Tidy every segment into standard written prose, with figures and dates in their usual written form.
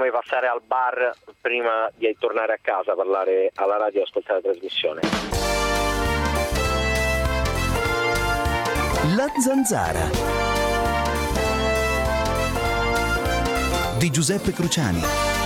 di passare al bar prima di tornare a casa, parlare alla radio e ascoltare la trasmissione. La Zanzara di Giuseppe Cruciani.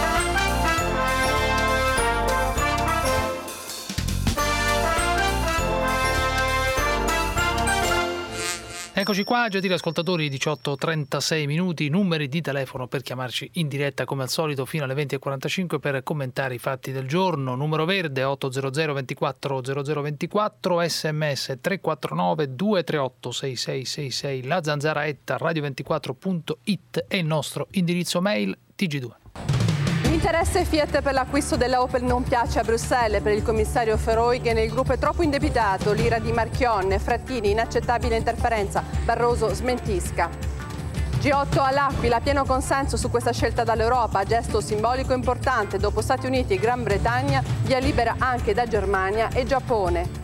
Eccoci qua, gentili ascoltatori, 18:36 minuti, numeri di telefono per chiamarci in diretta come al solito fino alle 20:45 per commentare i fatti del giorno. Numero verde 800 24 0024, sms 349 238 6666, la zanzara@radio24.it e il nostro indirizzo mail TG2. L'interesse Fiat per l'acquisto della Opel non piace a Bruxelles. Per il commissario Verheugen il gruppo è troppo indebitato. L'ira di Marchionne, Frattini, inaccettabile interferenza. Barroso smentisca. G8 all'Aquila, pieno consenso su questa scelta dall'Europa, gesto simbolico importante. Dopo Stati Uniti e Gran Bretagna, via libera anche da Germania e Giappone.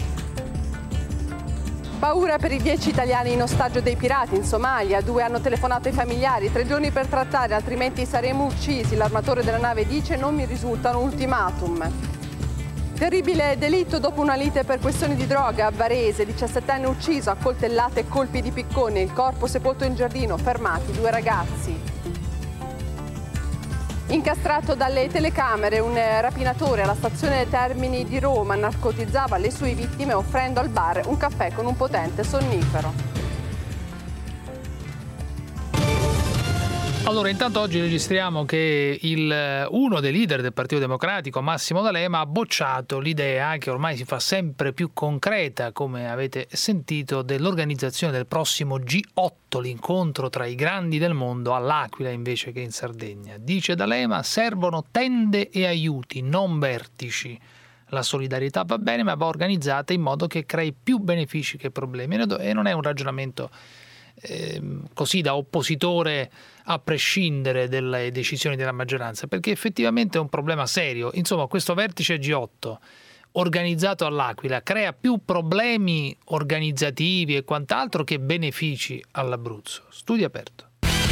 Paura per i 10 italiani in ostaggio dei pirati in Somalia. 2 hanno telefonato ai familiari. 3 giorni per trattare, altrimenti saremo uccisi. L'armatore della nave dice: non mi risulta un ultimatum. Terribile delitto dopo una lite per questioni di droga a Varese. 17enne ucciso a coltellate e colpi di piccone. Il corpo sepolto in giardino. Fermati 2 ragazzi. Incastrato dalle telecamere, un rapinatore alla stazione Termini di Roma narcotizzava le sue vittime offrendo al bar un caffè con un potente sonnifero. Allora, intanto oggi registriamo che uno dei leader del Partito Democratico, Massimo D'Alema, ha bocciato l'idea, che ormai si fa sempre più concreta, come avete sentito, dell'organizzazione del prossimo G8, l'incontro tra i grandi del mondo all'Aquila invece che in Sardegna. Dice D'Alema: servono tende e aiuti, non vertici. La solidarietà va bene, ma va organizzata in modo che crei più benefici che problemi. E non è un ragionamento così da oppositore a prescindere dalle decisioni della maggioranza, perché effettivamente è un problema serio. Insomma, questo vertice G8 organizzato all'Aquila crea più problemi organizzativi e quant'altro che benefici all'Abruzzo. Studio aperto.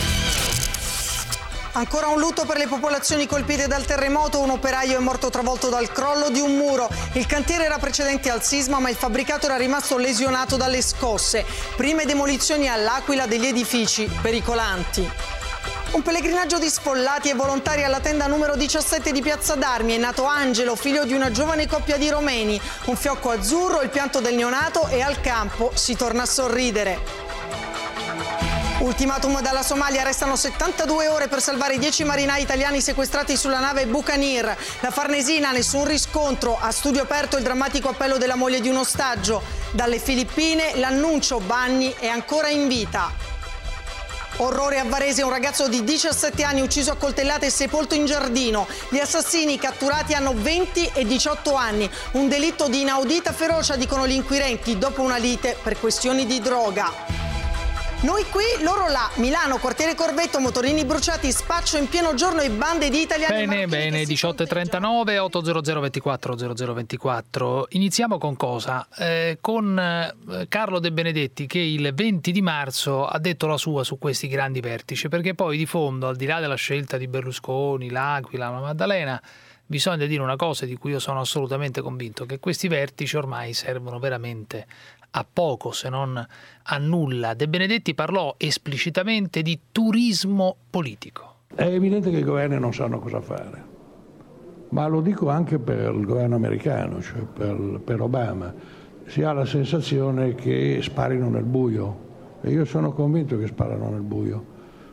Ancora un lutto per le popolazioni colpite dal terremoto. Un operaio è morto travolto dal crollo di un muro. Il cantiere era precedente al sisma, ma il fabbricato era rimasto lesionato dalle scosse. Prime demolizioni all'Aquila degli edifici pericolanti. Un pellegrinaggio di sfollati e volontari alla tenda numero 17 di Piazza d'Armi. È nato Angelo, figlio di una giovane coppia di romeni. Un fiocco azzurro, il pianto del neonato e al campo si torna a sorridere. Ultimatum dalla Somalia, restano 72 ore per salvare i 10 marinai italiani sequestrati sulla nave Buccaneer. La Farnesina, nessun riscontro. A studio aperto il drammatico appello della moglie di un ostaggio. Dalle Filippine l'annuncio: Bagni è ancora in vita. Orrore a Varese, un ragazzo di 17 anni ucciso a coltellate e sepolto in giardino. Gli assassini catturati hanno 20 e 18 anni. Un delitto di inaudita ferocia, dicono gli inquirenti, dopo una lite per questioni di droga. Noi qui, loro là. Milano, quartiere Corvetto, motorini bruciati, spaccio in pieno giorno e bande di italiani. Bene, 18:39, 800 24 0024. Iniziamo con cosa? Con Carlo De Benedetti, che il 20 di marzo ha detto la sua su questi grandi vertici, perché poi di fondo, al di là della scelta di Berlusconi, l'Aquila, la Maddalena, bisogna dire una cosa di cui io sono assolutamente convinto, che questi vertici ormai servono veramente a poco, se non a nulla. De Benedetti parlò esplicitamente di turismo politico. È evidente che i governi non sanno cosa fare, ma lo dico anche per il governo americano, cioè per Obama. Si ha la sensazione che sparino nel buio, e io sono convinto che sparano nel buio.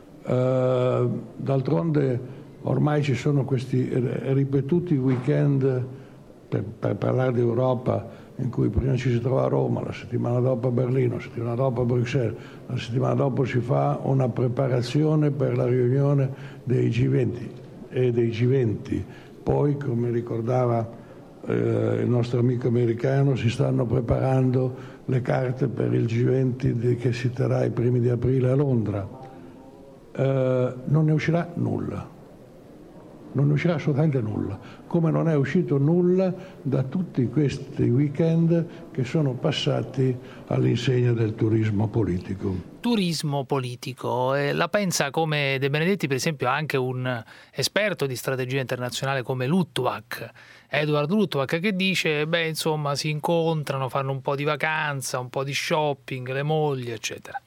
D'altronde ormai ci sono questi ripetuti weekend, per parlare di Europa, in cui prima ci si trova a Roma, la settimana dopo a Berlino, la settimana dopo a Bruxelles, la settimana dopo si fa una preparazione per la riunione dei G20 e dei G20. Poi, come ricordava il nostro amico americano, si stanno preparando le carte per il G20 che si terrà i primi di aprile a Londra. Non ne uscirà nulla. non uscirà assolutamente nulla, come non è uscito nulla da tutti questi weekend che sono passati all'insegna del turismo politico. Turismo politico, la pensa come De Benedetti, per esempio, anche un esperto di strategia internazionale come Luttwak, Edward Luttwak, che dice, insomma, si incontrano, fanno un po' di vacanza, un po' di shopping, le mogli, eccetera.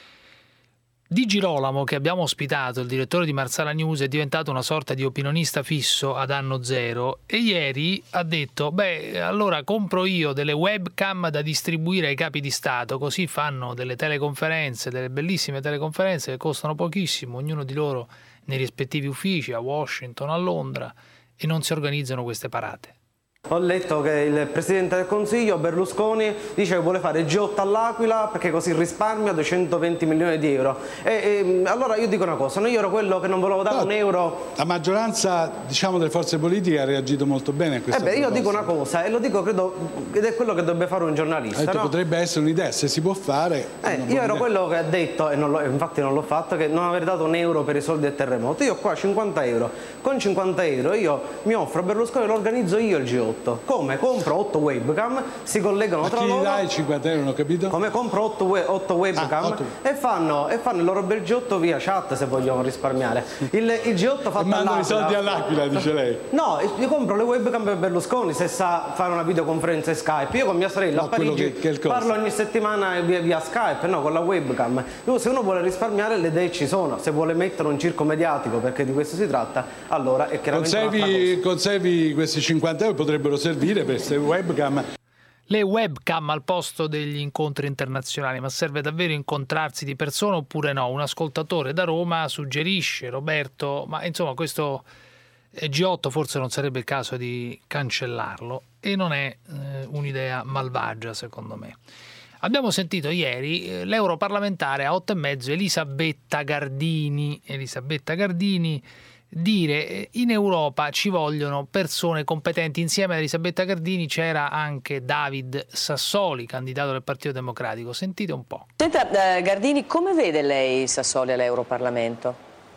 Di Girolamo, che abbiamo ospitato, il direttore di Marsala News, è diventato una sorta di opinionista fisso ad anno zero e ieri ha detto allora compro io delle webcam da distribuire ai capi di Stato, così fanno delle teleconferenze, delle bellissime teleconferenze che costano pochissimo, ognuno di loro nei rispettivi uffici, a Washington, a Londra, e non si organizzano queste parate. Ho letto che il Presidente del Consiglio, Berlusconi, dice che vuole fare G8 all'Aquila perché così risparmia 220 milioni di euro. Allora io dico una cosa, io ero quello che non volevo dare un euro. La maggioranza, diciamo, delle forze politiche ha reagito molto bene a questa proposta. Io dico una cosa, e lo dico, credo, ed è quello che dovrebbe fare un giornalista. No? Potrebbe essere un'idea, se si può fare. Io ero quello che ha detto, e infatti non l'ho fatto, che non aver dato un euro per i soldi del terremoto. Io qua 50 euro, con 50 euro io mi offro a Berlusconi e lo organizzo io il G8. Come? Compro 8 webcam, si collegano tra loro. Ma chi dai 50 euro, non ho capito? Come compro 8 webcam e fanno il loro bel G8 via chat, se vogliono risparmiare. Il G8 fatto all'Aquila. Mandano i soldi all'Aquila, dice lei. No, io compro le webcam per Berlusconi, se sa fare una videoconferenza Skype. Io con mia sorella a Parigi parlo ogni settimana via Skype, no, con la webcam. Se uno vuole risparmiare, le idee ci sono. Se vuole mettere un circo mediatico, perché di questo si tratta, allora è chiaramente conservi questi 50 euro, potrebbero servire per queste webcam. Le webcam al posto degli incontri internazionali, ma serve davvero incontrarsi di persona oppure no? Un ascoltatore da Roma suggerisce, Roberto, ma insomma questo G8 forse non sarebbe il caso di cancellarlo, e non è un'idea malvagia secondo me. Abbiamo sentito ieri l'europarlamentare a 8:30 Elisabetta Gardini dire in Europa ci vogliono persone competenti. Insieme ad Elisabetta Gardini c'era anche David Sassoli, candidato del Partito Democratico. Sentite un po'. Senta, Gardini, come vede lei Sassoli all'Europarlamento?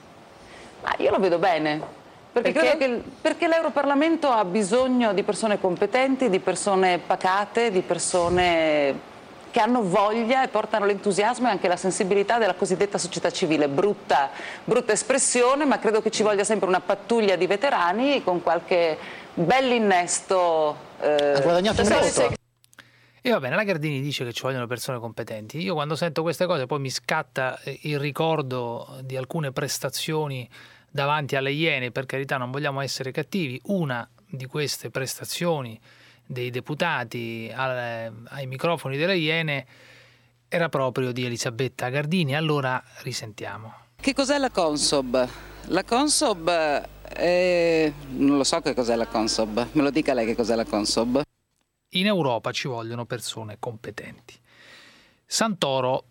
Io lo vedo bene, perché l'Europarlamento ha bisogno di persone competenti, di persone pacate, di persone che hanno voglia e portano l'entusiasmo e anche la sensibilità della cosiddetta società civile. Brutta espressione, ma credo che ci voglia sempre una pattuglia di veterani con qualche bell'innesto. Ha guadagnato un voto. E va bene, la Gardini dice che ci vogliono persone competenti. Io quando sento queste cose poi mi scatta il ricordo di alcune prestazioni davanti alle Iene. Per carità, non vogliamo essere cattivi. Una di queste prestazioni dei deputati ai microfoni delle Iene era proprio di Elisabetta Gardini. Allora risentiamo. Che cos'è la Consob? La Consob non lo so che cos'è la Consob, me lo dica lei che cos'è la Consob. In Europa ci vogliono persone competenti. Santoro,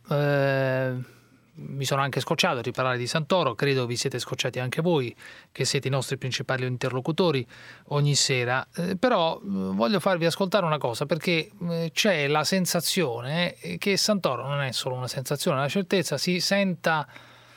mi sono anche scocciato di parlare di Santoro, credo vi siete scocciati anche voi, che siete i nostri principali interlocutori ogni sera, però voglio farvi ascoltare una cosa, perché c'è la sensazione che Santoro, non è solo una sensazione, è una certezza, si senta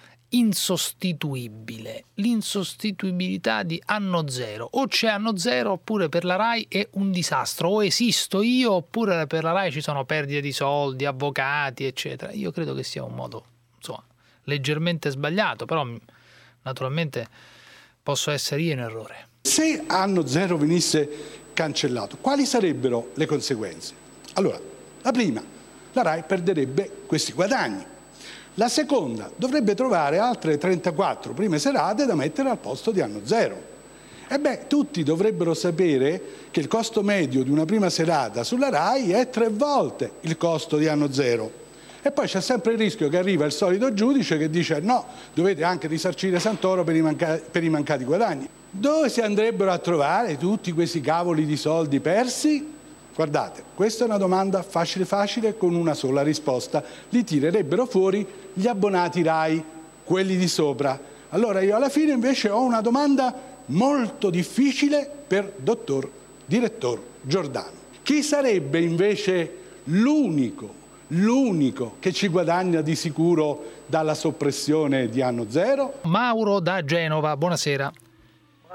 insostituibile, l'insostituibilità di Anno Zero. O c'è Anno Zero oppure per la RAI è un disastro, o esisto io oppure per la RAI ci sono perdite di soldi, avvocati eccetera. Io credo che sia un modo leggermente sbagliato, però naturalmente posso essere io in errore. Se Anno Zero venisse cancellato, quali sarebbero le conseguenze? Allora, la prima, la RAI perderebbe questi guadagni. La seconda, dovrebbe trovare altre 34 prime serate da mettere al posto di Anno Zero. Tutti dovrebbero sapere che il costo medio di una prima serata sulla RAI è 3 volte il costo di Anno Zero. E poi c'è sempre il rischio che arriva il solito giudice che dice no, dovete anche risarcire Santoro per i mancati guadagni. Dove si andrebbero a trovare tutti questi cavoli di soldi persi? Guardate, questa è una domanda facile con una sola risposta. Li tirerebbero fuori gli abbonati RAI, quelli di sopra. Allora io alla fine invece ho una domanda molto difficile per dottor direttor Giordano. Chi sarebbe invece l'unico che ci guadagna di sicuro dalla soppressione di Anno Zero? Mauro da Genova, buonasera.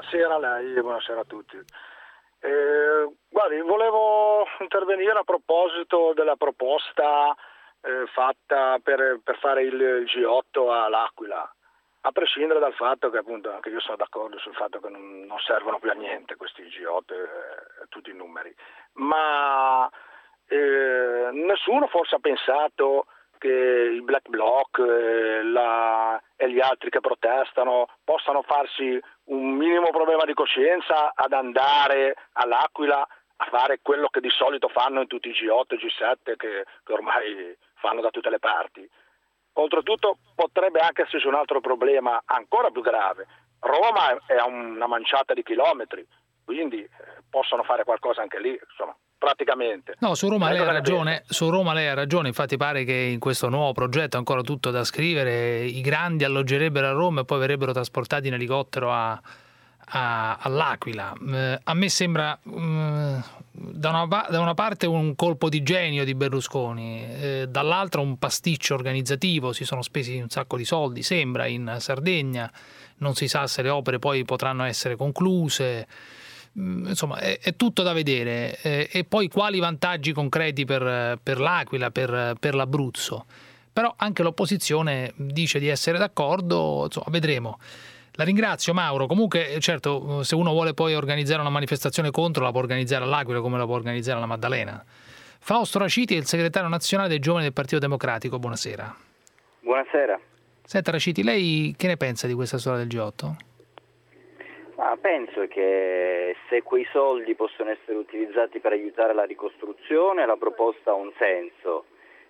Buonasera a lei e buonasera a tutti. Guardi, volevo intervenire a proposito della proposta fatta per fare il G8 all'Aquila, a prescindere dal fatto che appunto anche io sono d'accordo sul fatto che non servono più a niente questi G8 tutti i numeri, ma nessuno forse ha pensato che il Black Bloc e gli altri che protestano possano farsi un minimo problema di coscienza ad andare all'Aquila a fare quello che di solito fanno in tutti i G8 e G7 che ormai fanno da tutte le parti. Oltretutto potrebbe anche esserci un altro problema ancora più grave. Roma è a una manciata di chilometri, quindi possono fare qualcosa anche lì, insomma, praticamente. No, su Roma lei ha ragione, infatti pare che in questo nuovo progetto, ancora tutto da scrivere, i grandi alloggerebbero a Roma e poi verrebbero trasportati in elicottero all'Aquila. A me sembra da una parte un colpo di genio di Berlusconi, dall'altra un pasticcio organizzativo, si sono spesi un sacco di soldi, sembra, in Sardegna, non si sa se le opere poi potranno essere concluse. Insomma, è tutto da vedere, e poi quali vantaggi concreti per l'Aquila, per l'Abruzzo. Però anche l'opposizione dice di essere d'accordo, insomma, vedremo. La ringrazio, Mauro. Comunque, certo, se uno vuole poi organizzare una manifestazione contro, la può organizzare all'Aquila come la può organizzare alla Maddalena. Fausto Raciti è il segretario nazionale dei giovani del Partito Democratico. Buonasera. Buonasera. Senta, Raciti, lei che ne pensa di questa storia del G8? Penso che se quei soldi possono essere utilizzati per aiutare la ricostruzione, la proposta ha un senso.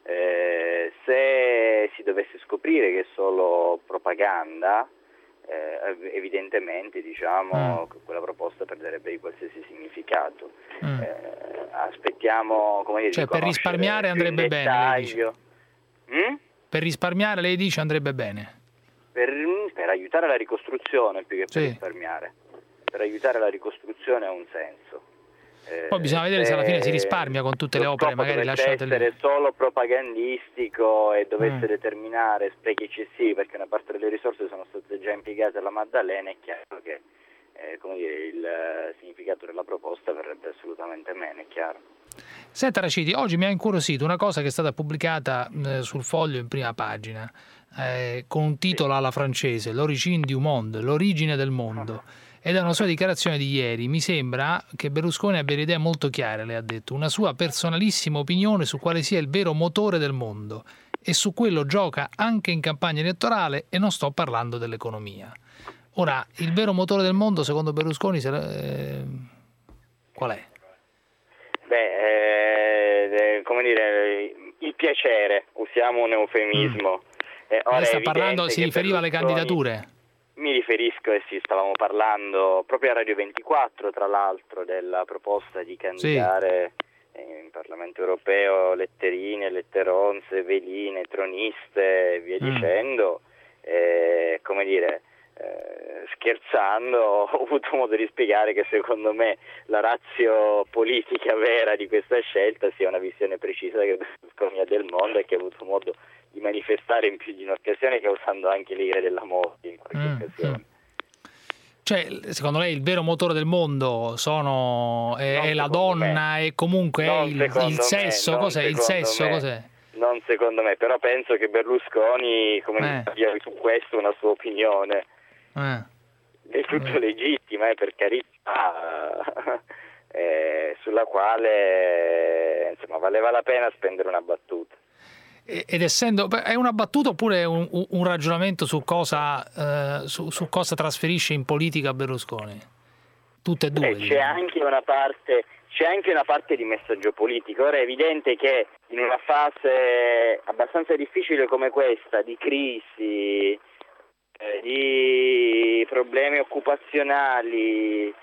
Se si dovesse scoprire che è solo propaganda, evidentemente che quella proposta perderebbe di qualsiasi significato. Aspettiamo, come dire, per risparmiare andrebbe bene, lei dice. Per risparmiare, lei dice, andrebbe bene. Per aiutare la ricostruzione più che per risparmiare. Per aiutare la ricostruzione ha un senso. Poi bisogna vedere se alla fine si risparmia con tutte le opere magari lasciate lì. Se essere solo propagandistico e dovesse determinare sprechi eccessivi, perché una parte delle risorse sono state già impiegate alla Maddalena, è chiaro che il significato della proposta verrebbe assolutamente meno, è chiaro. Senta Raciti, oggi mi ha incuriosito una cosa che è stata pubblicata sul Foglio in prima pagina, con un titolo alla francese, L'origine du monde, l'origine del mondo. Ed è una sua dichiarazione di ieri. Mi sembra che Berlusconi abbia le idee molto chiare, lei ha detto, una sua personalissima opinione su quale sia il vero motore del mondo, e su quello gioca anche in campagna elettorale, e non sto parlando dell'economia. Ora, il vero motore del mondo secondo Berlusconi qual è? Come dire, il piacere, usiamo un eufemismo. Lei sta parlando, si riferiva alle candidature? Mi riferisco, stavamo parlando proprio a Radio 24, tra l'altro, della proposta di candidare in Parlamento europeo letterine, letteronze, veline, troniste e via dicendo. Come dire, scherzando, ho avuto modo di spiegare che secondo me la ratio politica vera di questa scelta sia una visione precisa che Berlusconi ha del mondo e che ha avuto modo di manifestare in più di un'occasione, causando anche l'ira della morte in qualche occasione. Cioè, secondo lei il vero motore del mondo è la donna e comunque è il sesso? Cos'è? Il sesso cos'è? Non secondo me, però penso che Berlusconi abbia su questo una sua opinione. È tutto legittima, per carità, sulla quale insomma valeva la pena spendere una battuta. Ed essendo, è una battuta oppure è un ragionamento su cosa trasferisce in politica Berlusconi? Tutte e due. C'è anche una parte di messaggio politico. Ora è evidente che in una fase abbastanza difficile come questa, di crisi, di problemi occupazionali,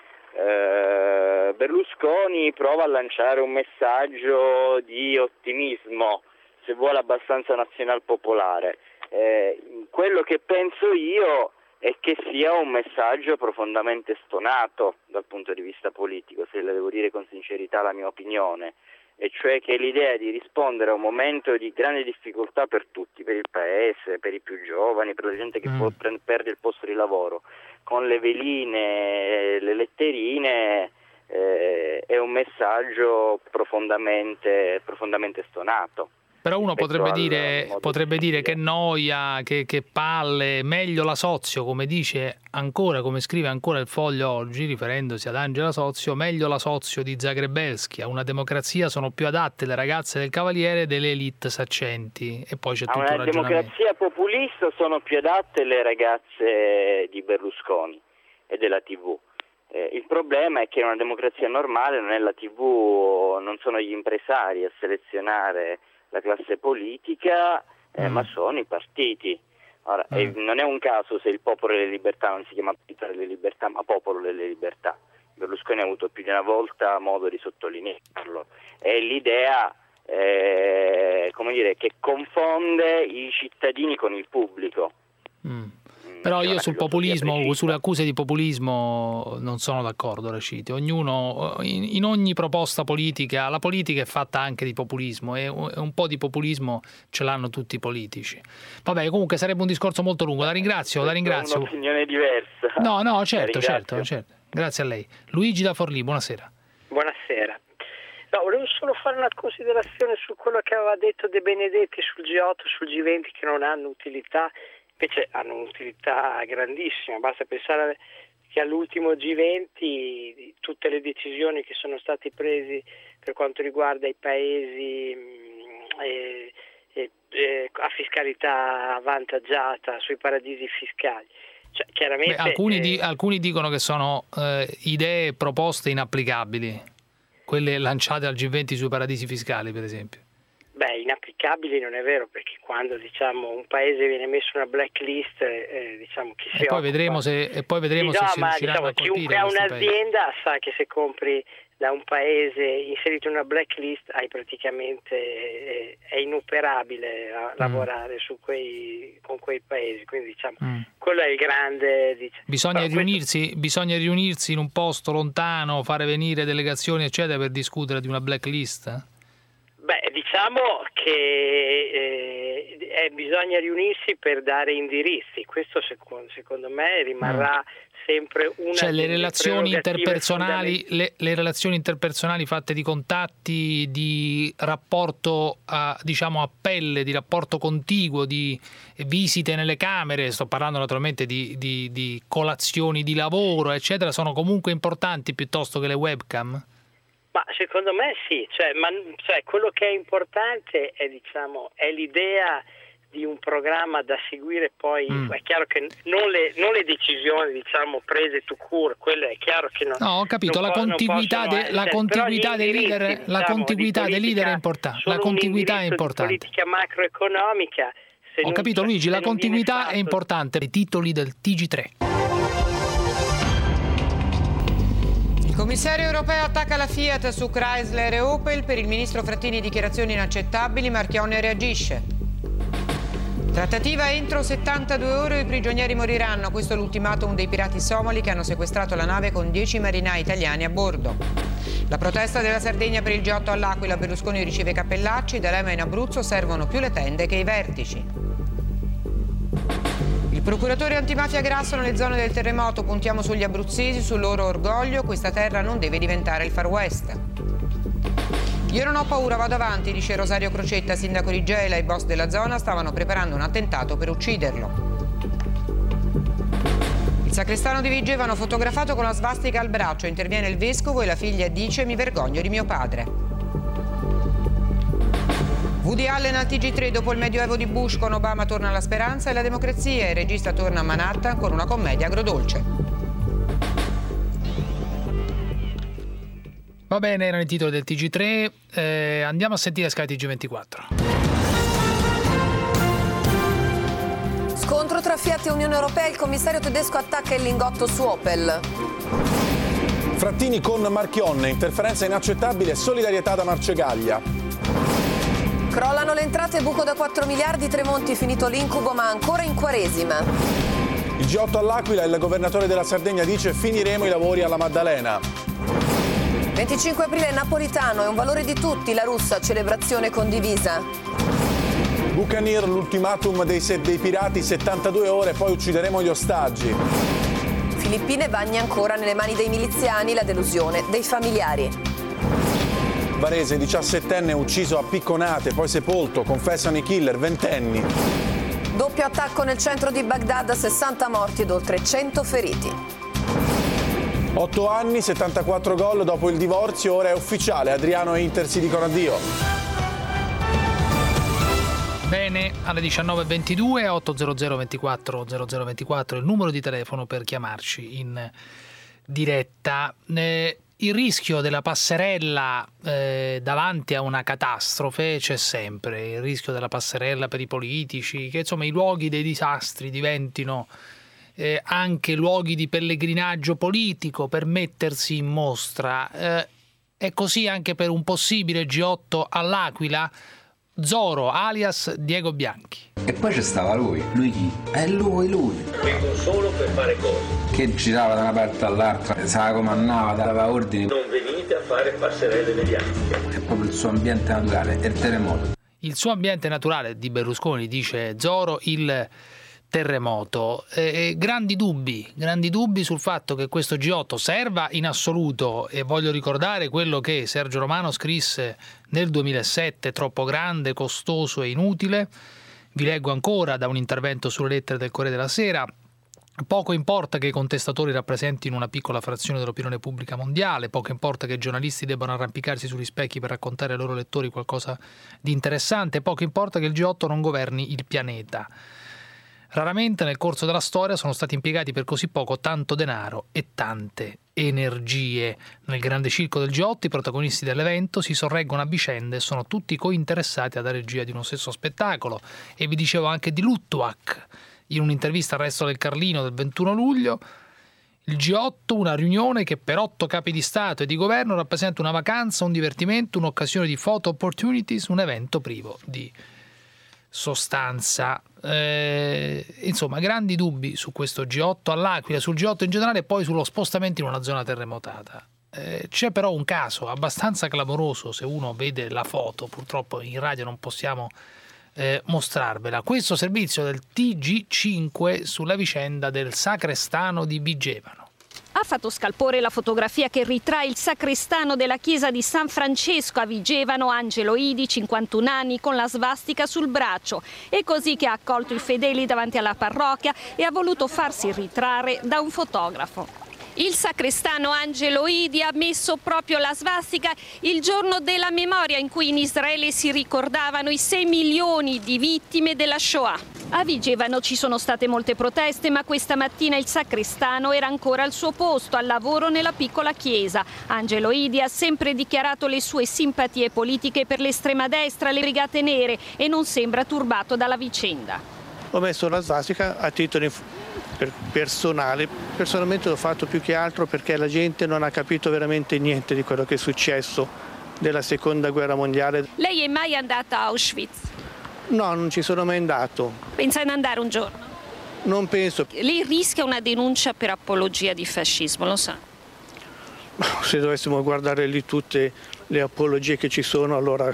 Berlusconi prova a lanciare un messaggio di ottimismo, se vuole abbastanza nazional-popolare. Quello che penso io è che sia un messaggio profondamente stonato dal punto di vista politico, se la devo dire con sincerità la mia opinione. e cioè che l'idea di rispondere a un momento di grande difficoltà per tutti, per il paese, per i più giovani, per la gente che perde il posto di lavoro, con le veline, le letterine, è un messaggio profondamente stonato. Però uno potrebbe dire che noia, che palle, meglio la Sozio, come dice ancora, come scrive ancora il Foglio oggi, riferendosi ad Angela Sozio, meglio la Sozio di Zagrebelsky, a una democrazia sono più adatte le ragazze del Cavaliere delle elite saccenti. E poi c'è tutto il ragionamento. A una democrazia populista sono più adatte le ragazze di Berlusconi e della TV. Il problema è che in una democrazia normale non è la TV, non sono gli impresari a selezionare la classe politica, ma sono i partiti. Ora, non è un caso se il Popolo delle Libertà non si chiama Partito delle Libertà, ma Popolo delle Libertà. Berlusconi ha avuto più di una volta modo di sottolinearlo. È l'idea, che confonde i cittadini con il pubblico. Però io sul populismo, sulle accuse di populismo non sono d'accordo, Raciti. Ognuno, in ogni proposta politica, la politica è fatta anche di populismo e un po' di populismo ce l'hanno tutti i politici. Vabbè, comunque sarebbe un discorso molto lungo. La ringrazio. Un'opinione diversa. No, certo. Grazie a lei. Luigi da Forlì, buonasera. Buonasera. No, volevo solo fare una considerazione su quello che aveva detto De Benedetti sul G8, sul G20, che non hanno utilità. Invece hanno un'utilità grandissima, basta pensare che all'ultimo G20 tutte le decisioni che sono state prese per quanto riguarda i paesi a fiscalità avvantaggiata, sui paradisi fiscali. Cioè, chiaramente, alcuni dicono che sono idee e proposte inapplicabili, quelle lanciate al G20 sui paradisi fiscali, per esempio. Beh, inapplicabili non è vero, perché quando un paese viene messo in una blacklist, chi si poi vedremo se si riusciranno a colpire. Chiunque ha un'azienda sa che se compri da un paese inserito in una blacklist praticamente è inoperabile a lavorare con quei paesi, quindi quello è il grande. Bisogna riunirsi in un posto lontano, fare venire delegazioni eccetera per discutere di una blacklist? Beh, diciamo che bisogna riunirsi per dare indirizzi, questo secondo me rimarrà sempre una le relazioni interpersonali, le relazioni interpersonali fatte di contatti, di rapporto a pelle, di rapporto contiguo, di visite nelle camere, sto parlando naturalmente di colazioni di lavoro eccetera, sono comunque importanti piuttosto che le webcam? Ma secondo me sì, quello che è importante è l'idea di un programma da seguire, poi è chiaro che non le decisioni prese tout court, quello è chiaro che non. No, ho capito, la contiguità dei leader, la contiguità dei leader è importante. La contiguità è importante. Politica macroeconomica. Ho capito Luigi, la contiguità è importante. I titoli del TG3. Il commissario europeo attacca la Fiat su Chrysler e Opel, per il ministro Frattini dichiarazioni inaccettabili, Marchionne reagisce. Trattativa entro 72 ore, i prigionieri moriranno, questo è l'ultimatum dei pirati somali che hanno sequestrato la nave con 10 marinai italiani a bordo. La protesta della Sardegna per il G8 all'Aquila, Berlusconi riceve Cappellacci, D'Alema in Abruzzo, servono più le tende che i vertici. Il procuratore antimafia Grasso nelle zone del terremoto, puntiamo sugli abruzzesi, sul loro orgoglio, questa terra non deve diventare il Far West. Io non ho paura, vado avanti, dice Rosario Crocetta, sindaco di Gela, i boss della zona stavano preparando un attentato per ucciderlo. Il sacrestano di Vigevano fotografato con la svastica al braccio, interviene il vescovo e la figlia dice mi vergogno di mio padre. Woody Allen al TG3, dopo il medioevo di Bush con Obama torna la speranza e la democrazia, il regista torna a Manhattan con una commedia agrodolce. Va bene, erano i titoli del TG3, andiamo a sentire Sky TG24. Scontro tra Fiat e Unione Europea, il commissario tedesco attacca il lingotto su Opel. Frattini con Marchionne, interferenza inaccettabile, solidarietà da Marcegaglia. Crollano le entrate, buco da 4 miliardi, Tremonti finito l'incubo ma ancora in quaresima. Il G8 all'Aquila, il governatore della Sardegna dice finiremo i lavori alla Maddalena. 25 aprile napolitano, è un valore di tutti, la russa, celebrazione condivisa. Buccaneer, l'ultimatum dei pirati, 72 ore, poi uccideremo gli ostaggi. Filippine, bagni ancora nelle mani dei miliziani, la delusione dei familiari. Varese, 17enne ucciso a picconate, poi sepolto, confessano i killer, 20enni. Doppio attacco nel centro di Baghdad, 60 morti ed oltre 100 feriti. 8 anni, 74 gol dopo il divorzio, ora è ufficiale, Adriano e Inter si dicono addio. Bene, alle 19.22, 800 24 0024 il numero di telefono per chiamarci in diretta. Il rischio della passerella davanti a una catastrofe c'è sempre, il rischio della passerella per i politici, che insomma i luoghi dei disastri diventino anche luoghi di pellegrinaggio politico per mettersi in mostra. È così anche per un possibile G8 all'Aquila. Zoro alias Diego Bianchi. E poi c'è stava lui chi? È lui. Vengono solo per fare cose. Che girava da una parte all'altra, se la comandava, dava ordini. Non venite a fare passerelle mediatiche. È proprio il suo ambiente naturale, è il terremoto. Il suo ambiente naturale, di Berlusconi, dice Zoro, il terremoto. Grandi dubbi sul fatto che questo G8 serva in assoluto, e voglio ricordare quello che Sergio Romano scrisse nel 2007, troppo grande, costoso e inutile. Vi leggo ancora da un intervento sulle lettere del Corriere della Sera. Poco importa che i contestatori rappresentino una piccola frazione dell'opinione pubblica mondiale, poco importa che i giornalisti debbano arrampicarsi sugli specchi per raccontare ai loro lettori qualcosa di interessante, poco importa che il G8 non governi il pianeta. Raramente nel corso della storia sono stati impiegati per così poco tanto denaro e tante energie. Nel grande circo del G8 i protagonisti dell'evento si sorreggono a vicenda e sono tutti cointeressati alla regia di uno stesso spettacolo. E vi dicevo anche di Luttwak in un'intervista al Resto del Carlino del 21 luglio. Il G8, una riunione che per 8 capi di Stato e di governo rappresenta una vacanza, un divertimento, un'occasione di photo opportunities, un evento privo di sostanza. Insomma, grandi dubbi su questo G8 all'Aquila, sul G8 in generale e poi sullo spostamento in una zona terremotata. C'è però un caso abbastanza clamoroso, se uno vede la foto, purtroppo in radio non possiamo mostrarvela. Questo servizio del TG5 sulla vicenda del sacrestano di Vigevano. Ha fatto scalpore la fotografia che ritrae il sacrestano della chiesa di San Francesco a Vigevano, Angelo Idi, 51 anni, con la svastica sul braccio. È così che ha accolto i fedeli davanti alla parrocchia e ha voluto farsi ritrarre da un fotografo. Il sacrestano Angelo Idi ha messo proprio la svastica il giorno della memoria in cui in Israele si ricordavano i 6 milioni di vittime della Shoah. A Vigevano ci sono state molte proteste, ma questa mattina il sacrestano era ancora al suo posto, al lavoro nella piccola chiesa. Angelo Idi ha sempre dichiarato le sue simpatie politiche per l'estrema destra, le Brigate Nere, e non sembra turbato dalla vicenda. Ho messo la svastica a titolo personale. Personalmente l'ho fatto più che altro perché la gente non ha capito veramente niente di quello che è successo della seconda guerra mondiale. Lei è mai andata a Auschwitz? No, non ci sono mai andato. Pensa di andare un giorno? Non penso. Lei rischia una denuncia per apologia di fascismo, lo sa? Se dovessimo guardare lì tutte le apologie che ci sono, allora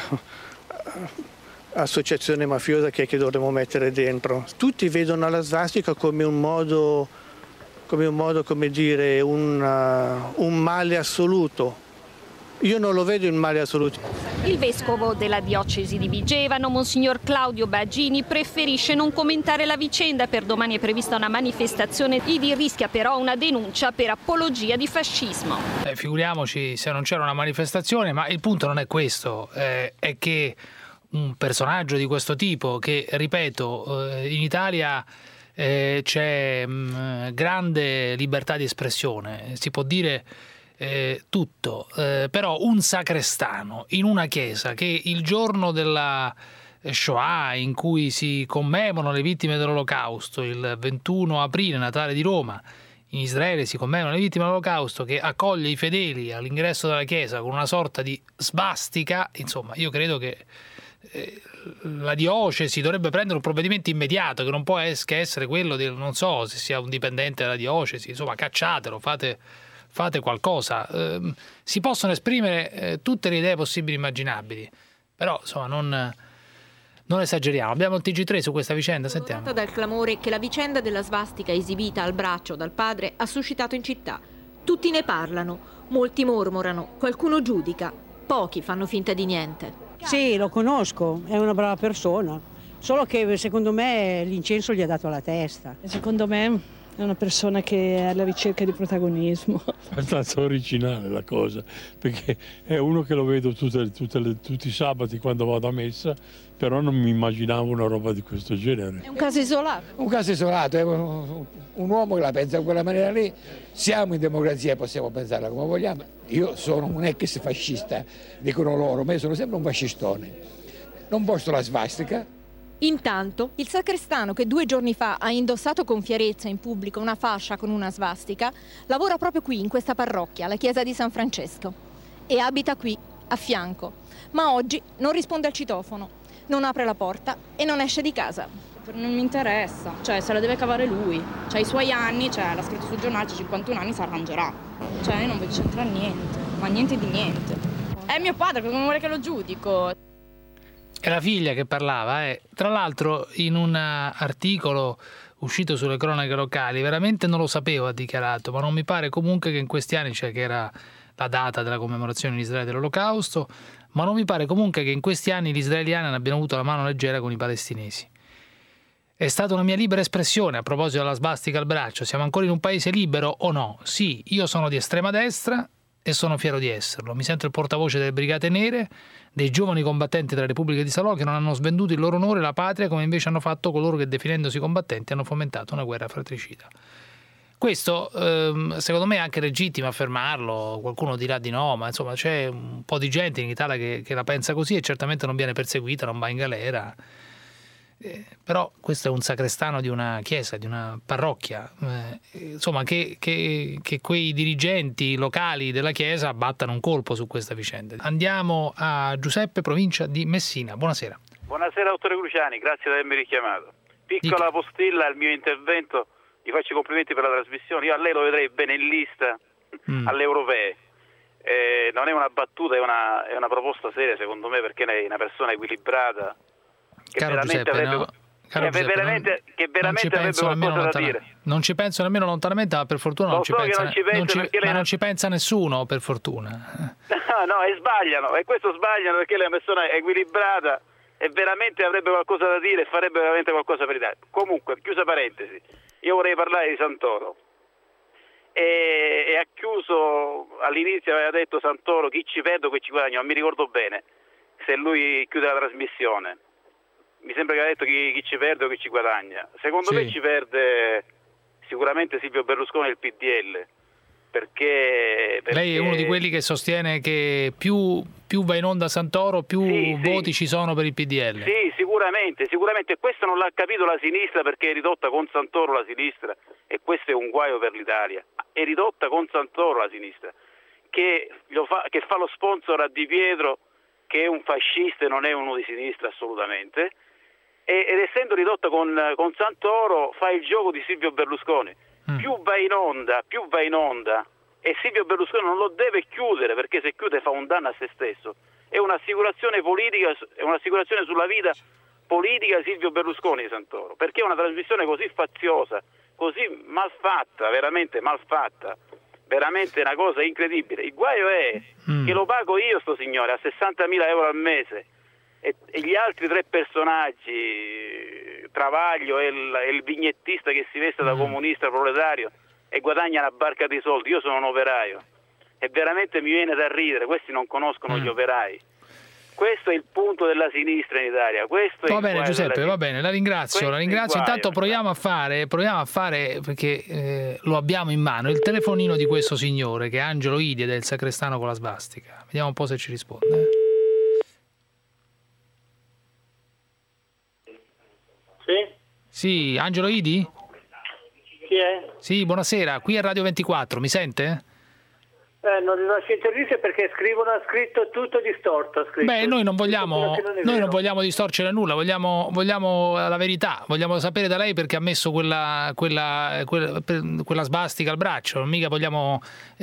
associazione mafiosa che dovremmo mettere dentro. Tutti vedono la svastica come un modo, come dire, un male assoluto. Io non lo vedo in male assoluto. Il vescovo della diocesi di Vigevano, Monsignor Claudio Baggini, preferisce non commentare la vicenda. Per domani è prevista una manifestazione. Idi rischia però una denuncia per apologia di fascismo. Figuriamoci se non c'era una manifestazione, ma il punto non è questo, è che un personaggio di questo tipo, che ripeto, in Italia c'è grande libertà di espressione, si può dire tutto, però un sacrestano in una chiesa che il giorno della Shoah, in cui si commemorano le vittime dell'Olocausto, il 21 aprile, Natale di Roma, in Israele si commemorano le vittime dell'Olocausto, che accoglie i fedeli all'ingresso della chiesa con una sorta di svastica, insomma, io credo che la diocesi dovrebbe prendere un provvedimento immediato, che non può che essere quello del, non so se sia un dipendente della diocesi, insomma, cacciatelo, fate fate qualcosa. Si possono esprimere tutte le idee possibili e immaginabili, però insomma non esageriamo. Abbiamo il TG3 su questa vicenda, sentiamo. Dal clamore che la vicenda della svastica esibita al braccio dal padre ha suscitato in città. Tutti ne parlano, molti mormorano, qualcuno giudica, pochi fanno finta di niente. Sì, lo conosco, è una brava persona, solo che secondo me l'incenso gli ha dato alla testa. Secondo me è una persona che è alla ricerca di protagonismo. È abbastanza originale la cosa, perché è uno che lo vedo tutti i sabati quando vado a messa, però non mi immaginavo una roba di questo genere. È un caso isolato? Un caso isolato, è un uomo che la pensa in quella maniera lì. Siamo in democrazia e possiamo pensarla come vogliamo. Io sono un ex fascista, dicono loro, ma io sono sempre un fascistone. Non posto la svastica. Intanto, il sacrestano che 2 giorni fa ha indossato con fierezza in pubblico una fascia con una svastica, lavora proprio qui, in questa parrocchia, la chiesa di San Francesco. E abita qui, a fianco. Ma oggi non risponde al citofono, non apre la porta e non esce di casa. Non mi interessa, cioè se la deve cavare lui. C'ha i suoi anni, l'ha scritto sul giornale, c'ha 51 anni, si arrangerà. Cioè io non voglio c'entrare niente, ma niente di niente. È mio padre, cosa vuole che lo giudico? È la figlia che parlava, Tra l'altro in un articolo uscito sulle cronache locali, veramente non lo sapevo, ha dichiarato, ma non mi pare comunque che in questi anni, cioè che era la data della commemorazione in Israele dell'Olocausto, ma non mi pare comunque che in questi anni gli israeliani abbiano avuto la mano leggera con i palestinesi. È stata una mia libera espressione a proposito della svastica al braccio. Siamo ancora in un paese libero o no? Sì, io sono di estrema destra e sono fiero di esserlo. Mi sento il portavoce delle Brigate Nere, dei giovani combattenti della Repubblica di Salò che non hanno svenduto il loro onore e la patria come invece hanno fatto coloro che, definendosi combattenti, hanno fomentato una guerra fratricida. Questo secondo me è anche legittimo affermarlo, qualcuno dirà di no, ma insomma c'è un po' di gente in Italia che la pensa così e certamente non viene perseguita, non va in galera. Però questo è un sacrestano di una chiesa, di una parrocchia, insomma che quei dirigenti locali della chiesa battano un colpo su questa vicenda. Andiamo a Giuseppe, provincia di Messina. Buonasera. Buonasera dottore Cruciani, grazie di avermi richiamato. Piccola postilla al mio intervento, gli faccio i complimenti per la trasmissione. Io a lei lo vedrei bene in lista alle europee. Non è una battuta, è una proposta seria secondo me, perché lei è una persona equilibrata. Che Caro veramente Giuseppe, avrebbe, che veramente avrebbe qualcosa da dire. Non ci penso nemmeno lontanamente, ma per fortuna non ci pensa nessuno, per fortuna. No, e sbagliano, e questo sbagliano perché lei è una persona equilibrata e veramente avrebbe qualcosa da dire e farebbe veramente qualcosa per l'Italia. Comunque, chiusa parentesi, io vorrei parlare di Santoro. E ha chiuso, all'inizio aveva detto Santoro, chi ci vedo che ci guadagna, non mi ricordo bene se lui chiude la trasmissione. Mi sembra che ha detto chi ci perde o chi ci guadagna. Secondo me ci perde sicuramente Silvio Berlusconi del PDL, perché lei è uno di quelli che sostiene che più va in onda Santoro, più voti ci sono per il PDL. Sì, sicuramente. Questo non l'ha capito la sinistra, perché è ridotta con Santoro la sinistra, e questo è un guaio per l'Italia. È ridotta con Santoro la sinistra, che fa lo sponsor a Di Pietro, che è un fascista e non è uno di sinistra assolutamente. Ed essendo ridotta con Santoro fa il gioco di Silvio Berlusconi. Più va in onda e Silvio Berlusconi non lo deve chiudere, perché se chiude fa un danno a se stesso. È un'assicurazione politica, è un'assicurazione sulla vita politica Silvio Berlusconi di Santoro, perché è una trasmissione così faziosa, così malfatta, veramente malfatta, veramente una cosa incredibile. Il guaio è che lo pago io sto signore a 60.000 euro al mese. E gli altri 3 personaggi, Travaglio e il vignettista che si veste da comunista proletario e guadagna una barca di soldi. Io sono un operaio e veramente mi viene da ridere, questi non conoscono gli operai. Questo è il punto della sinistra in Italia. Va bene Giuseppe, va bene, la ringrazio. Intanto proviamo a fare perché lo abbiamo in mano, il telefonino di questo signore che è Angelo Idi, del sacrestano con la svastica. Vediamo un po' se ci risponde. Sì, Angelo Idi? Chi è? Sì, buonasera, qui è Radio 24, mi sente? Non rilascio interviste perché ha scritto tutto distorto. Beh, noi non vogliamo distorcere nulla, vogliamo la verità, vogliamo sapere da lei perché ha messo quella svastica al braccio, mica vogliamo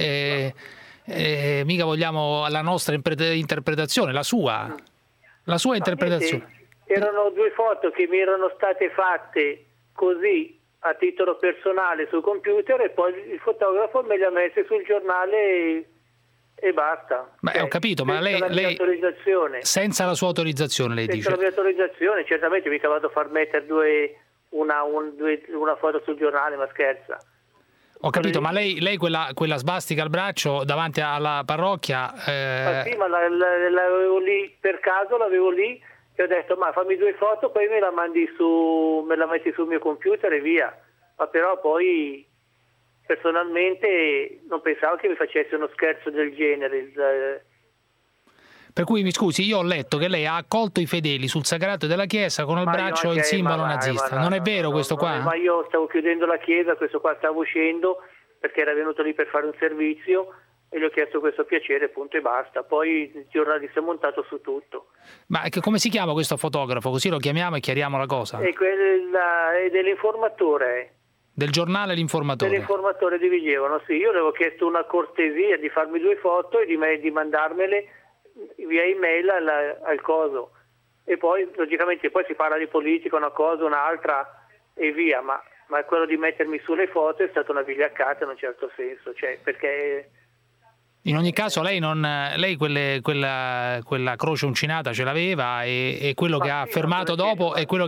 la nostra interpretazione, la sua interpretazione. Erano 2 foto che mi erano state fatte così a titolo personale sul computer e poi il fotografo me le ha messe sul giornale e basta. Beh, ho capito, ma lei senza la sua autorizzazione, lei dice? Senza la mia autorizzazione, certamente mica vado a far mettere una foto sul giornale, ma scherza. Ho capito, ma lei quella svastica al braccio davanti alla parrocchia... Ma sì, ma l'avevo lì, per caso l'avevo lì, e ho detto ma fammi 2 foto, poi me la metti sul mio computer e via. Ma però poi personalmente non pensavo che mi facesse uno scherzo del genere. Per cui mi scusi, io ho letto che lei ha accolto i fedeli sul sacrato della chiesa con al braccio il simbolo nazista. Non è vero questo qua? Ma io stavo chiudendo la chiesa, questo qua stava uscendo perché era venuto lì per fare un servizio e gli ho chiesto questo piacere, punto e basta. Poi il giornalista è montato su tutto. Ma come si chiama questo fotografo? Così lo chiamiamo e chiariamo la cosa. È dell'informatore. Del giornale L'Informatore. Dell'informatore di Vigevano, sì. Io le avevo chiesto una cortesia di farmi 2 foto e di mandarmele via email al coso. E poi, logicamente, poi si parla di politica, una cosa, un'altra e via. Ma quello di mettermi sulle foto è stata una vigliaccata in un certo senso. Cioè, perché... In ogni caso lei quella croce uncinata ce l'aveva e quello che ha affermato dopo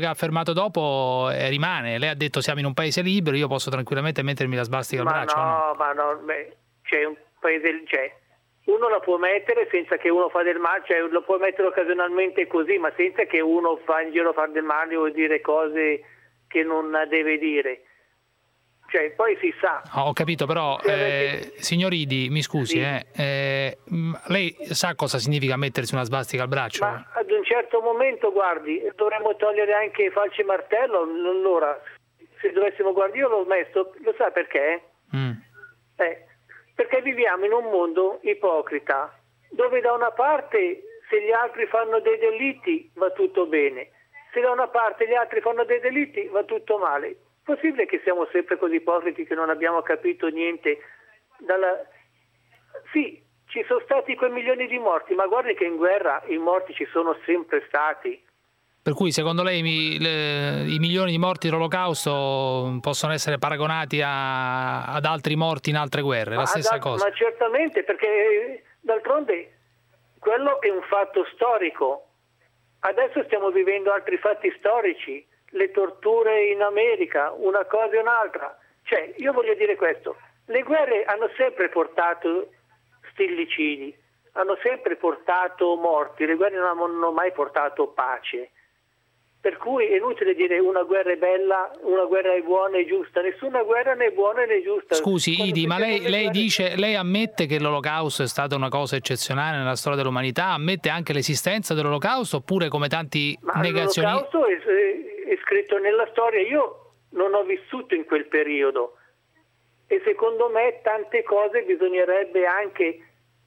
rimane. Lei ha detto siamo in un paese libero, io posso tranquillamente mettermi la svastica al braccio. C'è un paese, uno la può mettere senza che uno fa del male, lo può mettere occasionalmente così, ma senza che uno fa in giro a fare del male o dire cose che non deve dire. Poi si sa. Ho capito, però signor Idi, mi scusi, sì. Lei sa cosa significa mettersi una svastica al braccio? Ma ad un certo momento, guardi, dovremmo togliere anche falce e martello. Allora, se dovessimo guardare, io l'ho messo, lo sa perché? Perché viviamo in un mondo ipocrita, dove da una parte se gli altri fanno dei delitti va tutto bene, se da una parte gli altri fanno dei delitti va tutto male. Possibile che siamo sempre così ipocriti che non abbiamo capito niente? Sì, ci sono stati quei milioni di morti, ma guardi che in guerra i morti ci sono sempre stati. Per cui secondo lei i milioni di morti dell'Olocausto possono essere paragonati ad altri morti in altre guerre, la stessa cosa? Ma certamente, perché d'altronde quello è un fatto storico. Adesso stiamo vivendo altri fatti storici. Le torture in America, una cosa e un'altra. Io voglio dire questo, le guerre hanno sempre portato stillicidi, hanno sempre portato morti, le guerre non hanno mai portato pace. Per cui è inutile dire una guerra è bella, una guerra è buona e giusta, nessuna guerra né buona né giusta. Scusi Idi, ma lei ammette che l'Olocausto è stata una cosa eccezionale nella storia dell'umanità, ammette anche l'esistenza dell'Olocausto oppure come tanti negazionisti? L'Olocausto è scritto nella storia, io non ho vissuto in quel periodo e secondo me tante cose bisognerebbe anche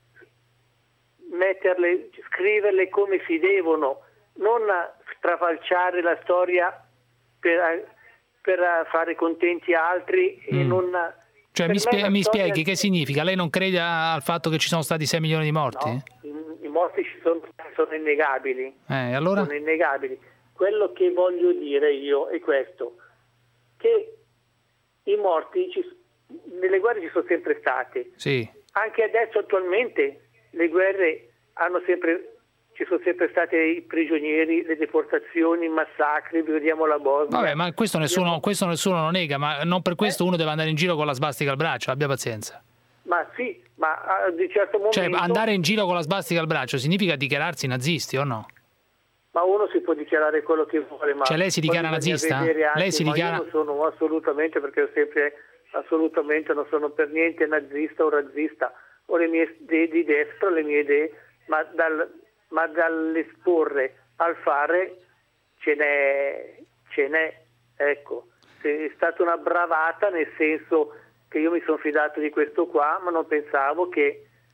scriverle come si devono, non strafalciare la storia per fare contenti altri e non... mi spieghi che significa? Lei non crede al fatto che ci sono stati 6 milioni di morti? No, i morti sono innegabili. Allora? Sono innegabili. Quello che voglio dire io è questo, che i morti nelle guerre ci sono sempre stati. Sì. Anche adesso attualmente le guerre ci sono sempre stati i prigionieri, le deportazioni, i massacri, vediamo la Bosnia. Vabbè, ma questo nessuno lo nega, ma non per questo uno deve andare in giro con la svastica al braccio, abbia pazienza. Ma sì, ma di un certo momento... andare in giro con la svastica al braccio significa dichiararsi nazisti o no? Ma uno si può dichiarare quello che vuole, ma... lei si dichiara nazista? Lei si dichiara... Io non sono assolutamente, perché ho sempre assolutamente non sono per niente nazista o razzista, ho le mie idee di destra, le mie idee, ma dall'esporre al fare ce n'è, ecco. È stata una bravata, nel senso che io mi sono fidato di questo qua, ma non pensavo che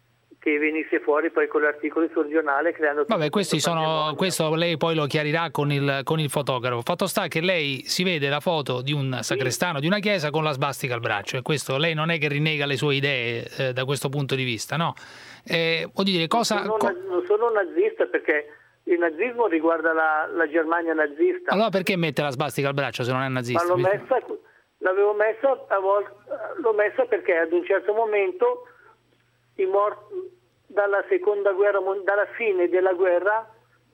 che venisse fuori poi con gli articoli sul giornale creando... Vabbè, questo lei poi lo chiarirà con il fotografo. Fatto sta che lei si vede la foto di un sacrestano di una chiesa con la svastica al braccio, e questo lei non è che rinnega le sue idee da questo punto di vista, no? Voglio dire, non sono nazista, perché il nazismo riguarda la Germania nazista. Allora perché mette la svastica al braccio se non è nazista? Ma l'ho messa perché ad un certo momento i morti dalla seconda guerra, dalla fine della guerra,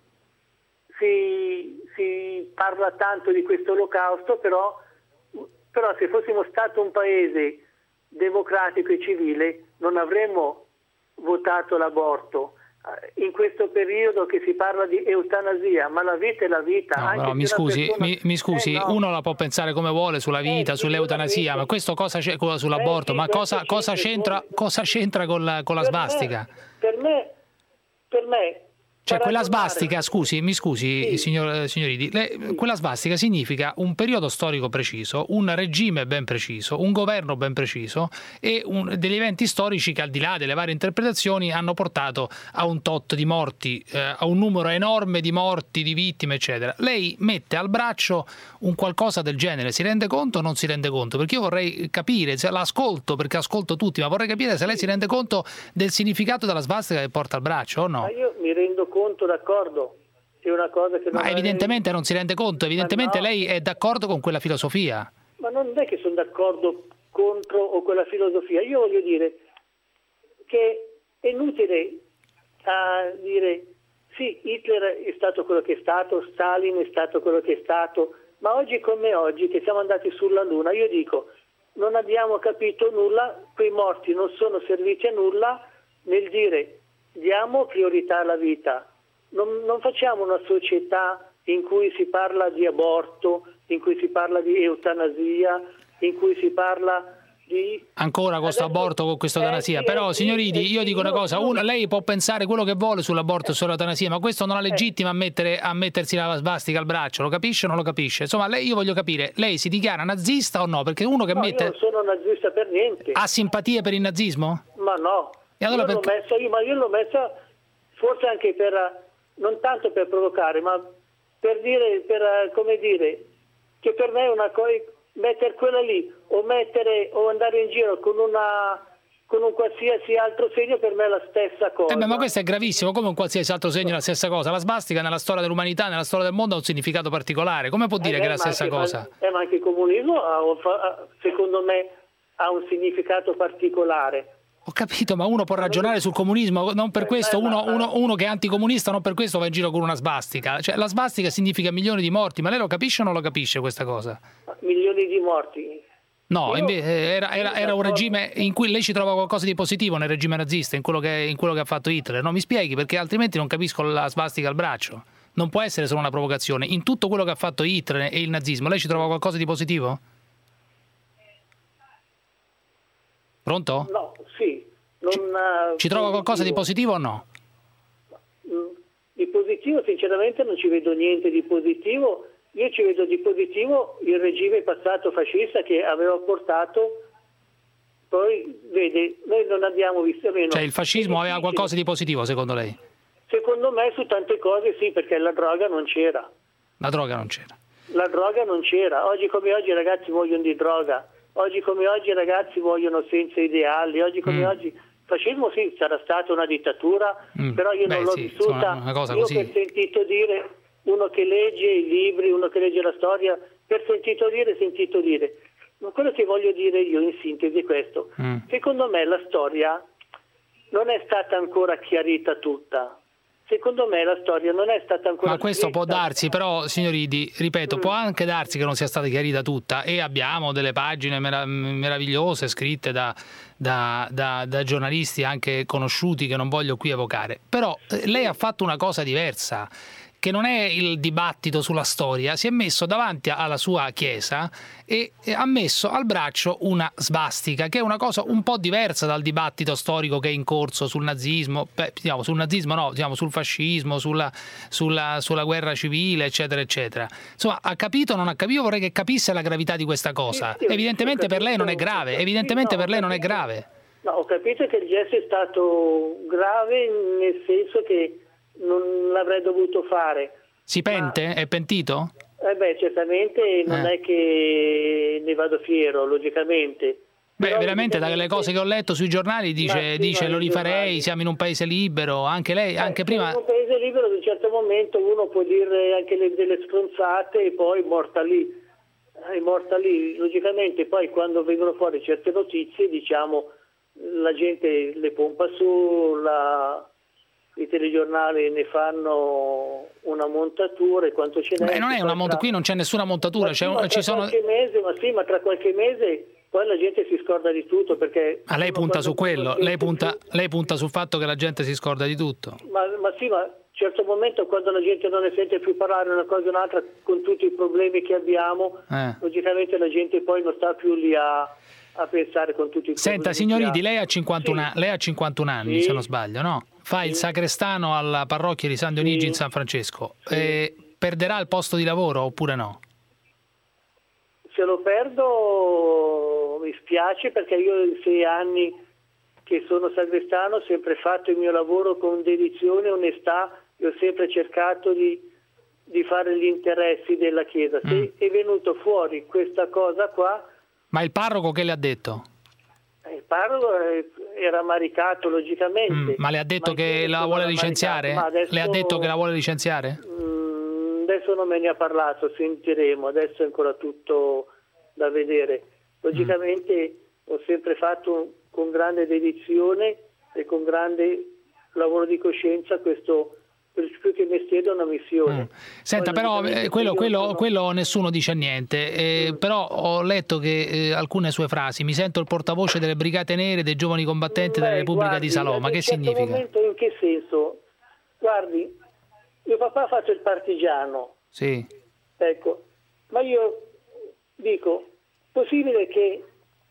si parla tanto di questo olocausto, però se fossimo stato un paese democratico e civile non avremmo votato l'aborto. In questo periodo che si parla di eutanasia, ma la vita è la vita. No, mi scusi, uno la può pensare come vuole sulla vita, sull'eutanasia, ma questo cosa c'è sull'aborto? Ma cosa c'entra con la svastica? Per me cioè quella svastica, mi scusi, signor Idi, quella svastica significa un periodo storico preciso, un regime ben preciso, un governo ben preciso e degli eventi storici che, al di là delle varie interpretazioni, hanno portato a un tot di morti, a un numero enorme di morti, di vittime, eccetera. Lei mette al braccio un qualcosa del genere, si rende conto o non si rende conto? Perché io vorrei capire, l'ascolto perché ascolto tutti, ma vorrei capire se lei si rende conto del significato della svastica che porta al braccio o no? Ma io mi rendo conto, d'accordo, è una cosa che non... Ma evidentemente non si rende conto, evidentemente no. Lei è d'accordo con quella filosofia. Ma non è che sono d'accordo contro o quella filosofia, io voglio dire che è inutile dire sì, Hitler è stato quello che è stato, Stalin è stato quello che è stato, ma oggi come oggi che siamo andati sulla Luna, io dico, non abbiamo capito nulla, quei morti non sono serviti a nulla nel dire diamo priorità alla vita, non facciamo una società in cui si parla di aborto, in cui si parla di eutanasia, in cui si parla di... Ancora con questo aborto, con questa eutanasia, però signor Idi, io dico una cosa, lei può pensare quello che vuole sull'aborto e sull'eutanasia, ma questo non la legittima a mettersi la svastica al braccio, lo capisce o non lo capisce? Insomma, io voglio capire, lei si dichiara nazista o no? Perché uno che mette... Io non sono nazista per niente. Ha simpatie per il nazismo? Ma no. E allora io l'ho messa forse anche non tanto per provocare, ma per dire, come dire, che per me è una cosa, mettere quella lì o andare in giro con un qualsiasi altro segno, per me è la stessa cosa. Ma questo è gravissimo, come un qualsiasi altro segno è la stessa cosa. La svastica nella storia dell'umanità, nella storia del mondo ha un significato particolare. Come può dire che è la stessa cosa? Ma anche il comunismo, secondo me, ha un significato particolare. Ho capito, ma uno può ragionare sul comunismo, non per questo, uno che è anticomunista non per questo va in giro con una svastica. Cioè, la svastica significa milioni di morti, ma lei lo capisce o non lo capisce questa cosa? Milioni di morti? No, era un regime in cui lei ci trova qualcosa di positivo nel regime nazista, in quello che ha fatto Hitler. No, mi spieghi, perché altrimenti non capisco la svastica al braccio. Non può essere solo una provocazione. In tutto quello che ha fatto Hitler e il nazismo, lei ci trova qualcosa di positivo? Pronto? No, sì. Ci trova qualcosa di positivo o no? Di positivo sinceramente non ci vedo niente di positivo. Io ci vedo di positivo il regime passato fascista che aveva portato, poi vede, noi non abbiamo visto meno. Cioè il fascismo aveva qualcosa di positivo secondo lei? Secondo me su tante cose sì, perché la droga non c'era. La droga non c'era. La droga non c'era. Oggi come oggi i ragazzi muoiono di droga. Oggi come oggi i ragazzi muoiono senza ideali, oggi come oggi il fascismo sì, sarà stata una dittatura, però io non l'ho vissuta, una cosa io così. Per sentito dire, uno che legge i libri, uno che legge la storia, per sentito dire, ma quello che voglio dire io in sintesi è questo, secondo me la storia non è stata ancora chiarita tutta. Secondo me la storia non è stata ancora... Ma questo può darsi, però, signor Idi, ripeto, può anche darsi che non sia stata chiarita tutta, e abbiamo delle pagine meravigliose scritte da giornalisti anche conosciuti che non voglio qui evocare. Però lei ha fatto una cosa diversa, che non è il dibattito sulla storia, si è messo davanti alla sua chiesa e ha messo al braccio una svastica, che è una cosa un po' diversa dal dibattito storico che è in corso sul nazismo, sul nazismo no, sul fascismo, sulla guerra civile, eccetera, eccetera. Insomma, ha capito o non ha capito? Io vorrei che capisse la gravità di questa cosa. Evidentemente per lei non è grave, evidentemente per lei non è grave. No, ho capito che il gesto è stato grave nel senso che non l'avrei dovuto fare. Si pente? È pentito? Certamente non è che ne vado fiero, logicamente. Beh, veramente dalle cose che ho letto sui giornali dice lo rifarei, siamo in un paese libero, anche lei, anche prima... In un paese libero ad un certo momento uno può dire anche delle stronzate e poi è morta lì, logicamente poi quando vengono fuori certe notizie diciamo la gente le pompa su, i telegiornali ne fanno una montatura e quanto ce n'è. Non è una montatura, qui non c'è nessuna montatura, ma tra qualche mese poi la gente si scorda di tutto perché... Ah, lei punta su quello, lei punta sul fatto che la gente si scorda di tutto. Ma a un certo momento quando la gente non ne sente più parlare una cosa o un'altra con tutti i problemi che abbiamo, logicamente la gente poi non sta più lì a pensare con tutti i problemi. Senta, signoridi, lei ha 51 anni, se non sbaglio, no? Fa il sacrestano alla parrocchia di San Dionigi in San Francesco. Perderà il posto di lavoro oppure no? Se lo perdo mi spiace perché io in 6 anni che sono sacrestano ho sempre fatto il mio lavoro con dedizione e onestà e ho sempre cercato di fare gli interessi della Chiesa. Se è venuto fuori questa cosa qua... Ma il parroco che le ha detto? Il parroco era maricato logicamente. Ma le ha detto che la vuole licenziare? Adesso, le ha detto che la vuole licenziare? Adesso non me ne ha parlato, sentiremo, adesso è ancora tutto da vedere. Logicamente ho sempre fatto con grande dedizione e con grande lavoro di coscienza questo, più che mestiere è una missione. Senta, però quello nessuno dice niente, però ho letto che alcune sue frasi, mi sento il portavoce delle Brigate Nere, dei giovani combattenti della Repubblica di Salò, ma che significa? Momento, in che senso? Guardi, mio papà ha fatto il partigiano, sì. Ecco, ma io dico, possibile che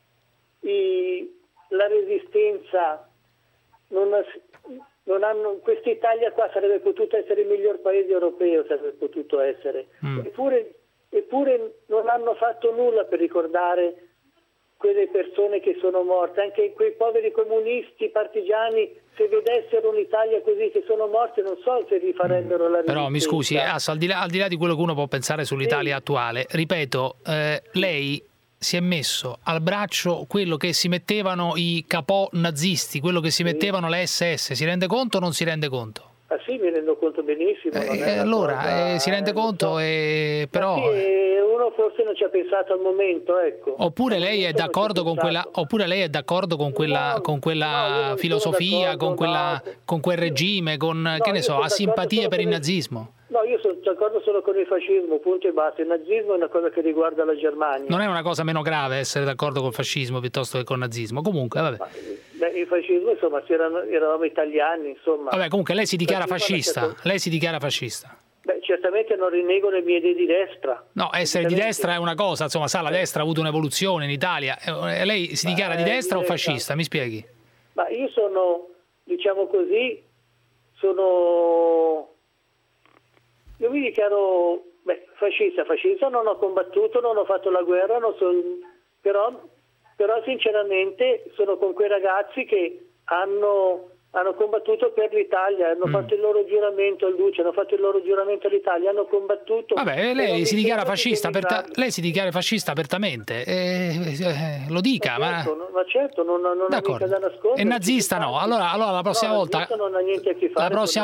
la resistenza non hanno, questa Italia qua sarebbe potuta essere il miglior paese europeo, sarebbe potuto essere, eppure non hanno fatto nulla per ricordare quelle persone che sono morte, anche quei poveri comunisti, partigiani, se vedessero un'Italia così che sono morte non so se rifarebbero la resistenza. Però mi scusi, al di là di quello che uno può pensare sull'Italia attuale, ripeto, lei si è messo al braccio quello che si mettevano i capò nazisti, quello che si mettevano le SS, si rende conto o non si rende conto? Ah sì, mi rendo conto benissimo. Si rende conto, però... uno forse non ci ha pensato al momento, ecco. Oppure lei è d'accordo con quella filosofia, con quel regime, ha simpatie per il nazismo? No, io sono d'accordo solo con il fascismo, punto e basta. Il nazismo è una cosa che riguarda la Germania. Non è una cosa meno grave essere d'accordo col fascismo piuttosto che col nazismo. Comunque, vabbè. Il fascismo, insomma, eravamo italiani, insomma. Vabbè, comunque lei si dichiara fascista. Lei si dichiara fascista. Certamente non rinnego le mie idee di destra. No, essere di destra è una cosa, insomma, la destra ha avuto un'evoluzione in Italia. Lei si dichiara di destra o fascista? Mi spieghi? Ma io sono, diciamo così, io mi dichiaro fascista non ho combattuto, non ho fatto la guerra, però sinceramente sono con quei ragazzi che hanno combattuto per l'Italia, hanno fatto il loro giuramento al Duce, hanno fatto il loro giuramento all'Italia, hanno combattuto. Vabbè, lei si dichiara fascista, lei si dichiara fascista apertamente, lo dica, ma certo, non ha mica da nascondere. E nazista no, allora la prossima volta non ha niente a che fare. La prossima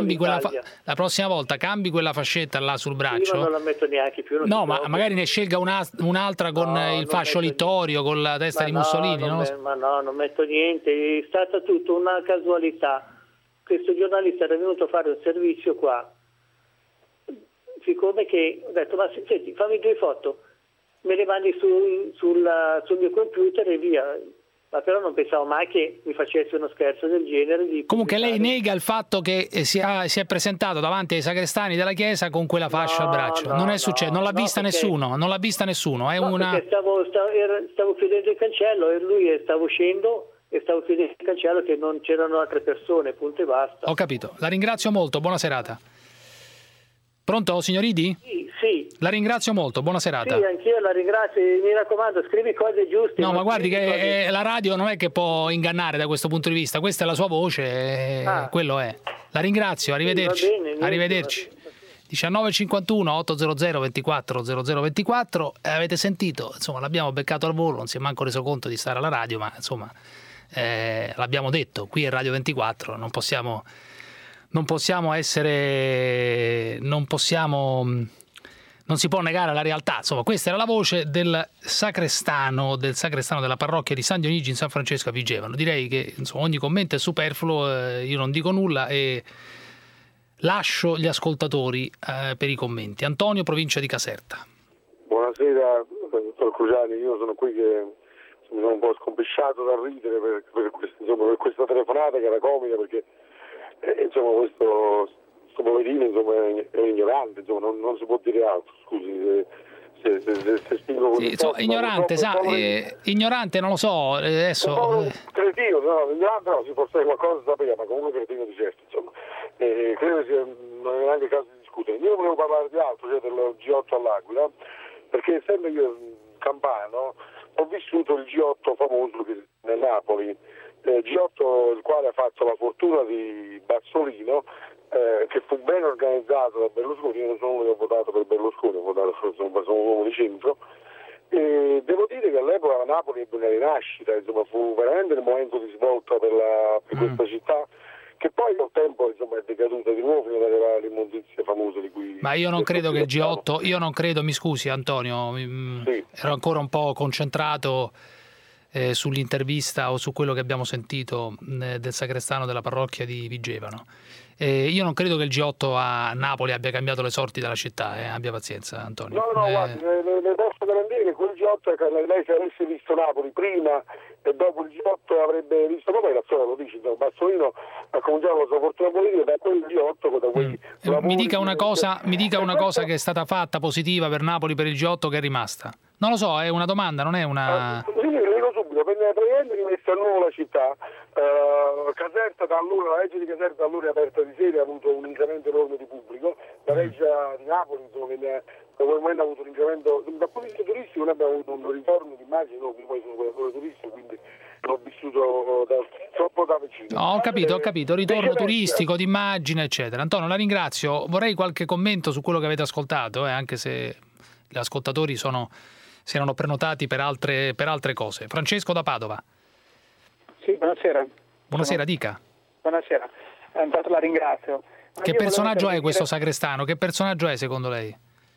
volta cambi quella fascetta là sul braccio. Io non la metto neanche più. No, ma magari ne scelga un'altra con il fascio littorio, con la testa di Mussolini, ma no, non metto niente, è stata tutta una casualità. Questo giornalista era venuto a fare un servizio qua, siccome che ho detto, ma senti, fammi 2 foto, me le mandi sul mio computer e via. Ma però non pensavo mai che mi facesse uno scherzo del genere. Comunque lei nega il fatto che si è presentato davanti ai sacrestani della chiesa con quella fascia al braccio. Non è successo, non l'ha vista nessuno, è una... Stavo chiudendo il cancello e lui stavo uscendo e stavo chiudendo il cancello che non c'erano altre persone, punto e basta. Ho capito, la ringrazio molto, buona serata. Pronto, signor Idi? Sì. La ringrazio molto, buona serata. Sì, anch'io la ringrazio, mi raccomando, scrivi cose giuste. No, ma guardi che la radio non è che può ingannare da questo punto di vista, questa è la sua voce, quello è. La ringrazio, arrivederci. Sì, va bene, arrivederci. 19:51 800 24 0024, avete sentito, insomma l'abbiamo beccato al volo, non si è manco reso conto di stare alla radio, ma insomma l'abbiamo detto, qui è Radio 24, non possiamo essere, non si può negare la realtà. Insomma, questa era la voce del sacrestano della parrocchia di San Dionigi in San Francesco a Vigevano. Direi che insomma, ogni commento è superfluo, io non dico nulla e lascio gli ascoltatori per i commenti. Antonio, provincia di Caserta. Buonasera, dottor Cruciani, io sono qui che mi sono un po' scompisciato da ridere per questa telefonata che era comica, perché insomma questo poverino insomma è ignorante, insomma non si può dire altro, scusi se spingo così. Sì, ignorante, ignorante non lo so, adesso cretino, ignorante no, si forse qualcosa sapeva, ma comunque cretino di certo, insomma. Credo sia non è neanche il caso di discutere. Io volevo parlare di altro, cioè del G8 all'Aquila, perché essendo io campano ho vissuto il G8 famoso nel Napoli, G8 il quale ha fatto la fortuna di Bazzolino, che fu ben organizzato da Berlusconi. Io non sono uno che ho votato per Berlusconi, ho votato, sono un uomo di centro, e devo dire che all'epoca Napoli ebbe una rinascita, insomma fu veramente un momento di svolta per questa città, che poi col tempo insomma è decaduta di nuovo fino ad arrivare all'immondizia famosa di cui... Ma io non credo che il G8, mi scusi Antonio, ero ancora un po' concentrato sull'intervista o su quello che abbiamo sentito del sacrestano della parrocchia di Vigevano. Io non credo che il G8 a Napoli abbia cambiato le sorti della città, abbia pazienza Antonio. No, guardi, le posso garantire che quel G8, lei se avesse visto Napoli prima e dopo il G8 avrebbe visto, poi la storia lo dice, Bazzolino ha cominciato la sua fortuna politica da quel G8, da quei mi dica una cosa che è stata fatta positiva per Napoli per il G8 che è rimasta. Non lo so, è una domanda, non è una... Sì, le dico subito, praticamente rimessa a nuovo la città. Caserta da allora, la reggia di Caserta da allora è aperta di sera, ha avuto un incremento enorme di pubblico, la reggia di Napoli insomma da quel momento ha avuto un incremento, dal punto di vista turistico noi abbiamo avuto un ritorno di immagini, no, poi sono quelle turistiche, quindi l'ho vissuto troppo da vicino. Ho capito, ritorno turistico, d'immagine eccetera. Antonio, la ringrazio, vorrei qualche commento su quello che avete ascoltato, anche se gli ascoltatori si erano prenotati per altre cose. Francesco da Padova. Sì, buonasera. Buonasera, dica. Buonasera, intanto la ringrazio. Che personaggio è questo sacrestano? Che personaggio è secondo lei?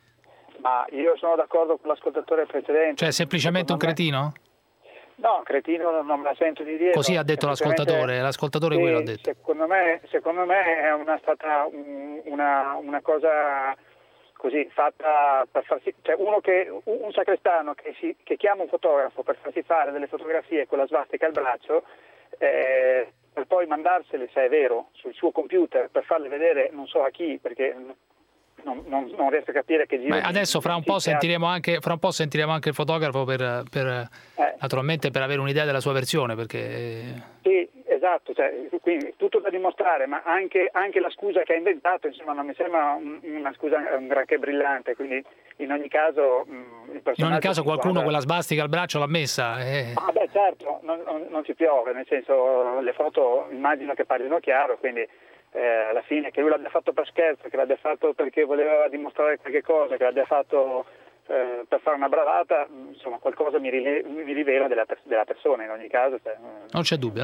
Ma io sono d'accordo con l'ascoltatore precedente. Cioè semplicemente un cretino? No, cretino non me la sento di dire. Così ha detto l'ascoltatore quello ha detto. Secondo me è stata una cosa così fatta per farsi, cioè un sacrestano che chiama un fotografo per farsi fare delle fotografie con la svastica al braccio, per poi mandarsele, se è vero, sul suo computer per farle vedere non so a chi, perché non riesco a capire che giro. Ma adesso fra un po' sentiremo anche il fotografo per naturalmente per avere un'idea della sua versione, perché sì, esatto, cioè, quindi tutto da dimostrare, ma anche la scusa che ha inventato insomma non mi sembra una scusa granché brillante, quindi in ogni caso qualcuno quella svastica al braccio l'ha messa. Ah beh, certo, non ci piove, nel senso le foto immagino che parlino chiaro, quindi alla fine che lui l'abbia fatto per scherzo, che l'abbia fatto perché voleva dimostrare qualche cosa, che l'abbia fatto per fare una bravata, insomma qualcosa mi rivela della persona in ogni caso. Non c'è dubbio.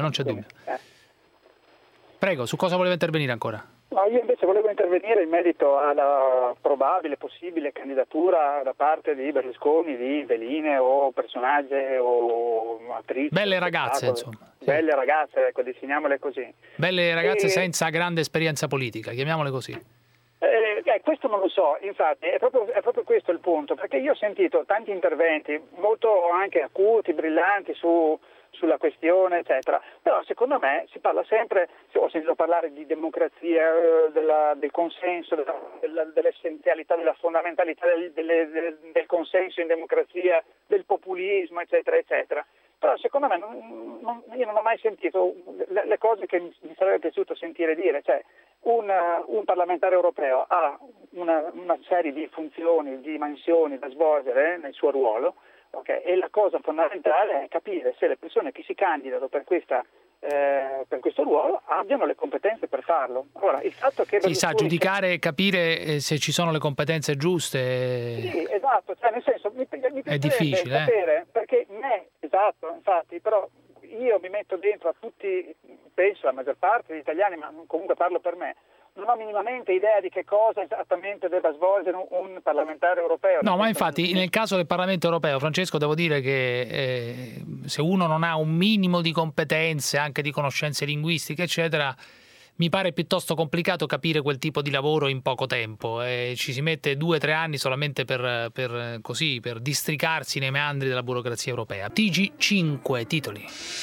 Prego, su cosa voleva intervenire ancora? No, io invece volevo intervenire in merito alla probabile, possibile candidatura da parte di Berlusconi, di veline o personaggi o attrici. Belle ragazze, insomma. Sì. Belle ragazze, ecco, definiamole così. Belle ragazze senza grande esperienza politica, chiamiamole così. Questo non lo so, infatti è proprio questo il punto, perché io ho sentito tanti interventi molto anche acuti, brillanti sulla questione, eccetera, però secondo me si parla sempre, ho sentito parlare di democrazia, del consenso, dell'essenzialità, della fondamentalità del consenso in democrazia, del populismo, eccetera, eccetera. Però secondo me io non ho mai sentito le cose che mi sarebbe piaciuto sentire dire, cioè un parlamentare europeo ha una serie di funzioni, di mansioni da svolgere nel suo ruolo, okay? E la cosa fondamentale è capire se le persone che si candidano per questo ruolo abbiano le competenze per farlo. Ora, il fatto che si sa giudicare e capire se ci sono le competenze giuste. Sì, esatto, cioè nel senso mi è difficile sapere, perché esatto, infatti, però io mi metto dentro a tutti, penso la maggior parte degli italiani, ma comunque parlo per me, non ho minimamente idea di che cosa esattamente debba svolgere un parlamentare europeo. No, ma infatti nel caso del Parlamento europeo, Francesco, devo dire che se uno non ha un minimo di competenze, anche di conoscenze linguistiche, eccetera, mi pare piuttosto complicato capire quel tipo di lavoro in poco tempo. Ci si mette 2 o 3 anni solamente per districarsi nei meandri della burocrazia europea. TG5 titoli.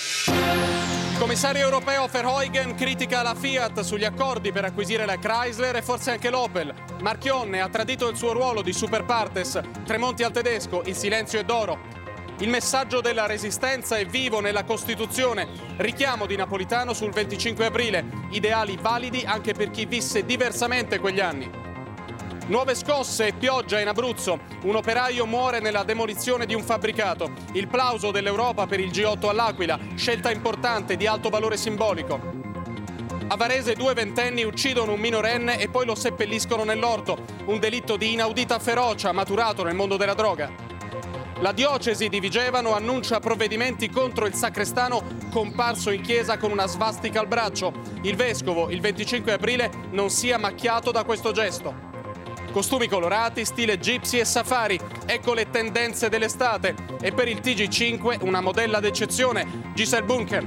Il commissario europeo Verheugen critica la Fiat sugli accordi per acquisire la Chrysler e forse anche l'Opel. Marchionne ha tradito il suo ruolo di super partes. Tremonti al tedesco, il silenzio è d'oro. Il messaggio della resistenza è vivo nella Costituzione. Richiamo di Napolitano sul 25 aprile. Ideali validi anche per chi visse diversamente quegli anni. Nuove scosse e pioggia in Abruzzo. Un operaio muore nella demolizione di un fabbricato. Il plauso dell'Europa per il G8 all'Aquila. Scelta importante di alto valore simbolico. A Varese 2 ventenni uccidono un minorenne e poi lo seppelliscono nell'orto. Un delitto di inaudita ferocia maturato nel mondo della droga. La diocesi di Vigevano annuncia provvedimenti contro il sacrestano comparso in chiesa con una svastica al braccio. Il vescovo, il 25 aprile, non sia macchiato da questo gesto. Costumi colorati, stile gypsy e safari, ecco le tendenze dell'estate. E per il TG5 una modella d'eccezione, Giselle Bunker.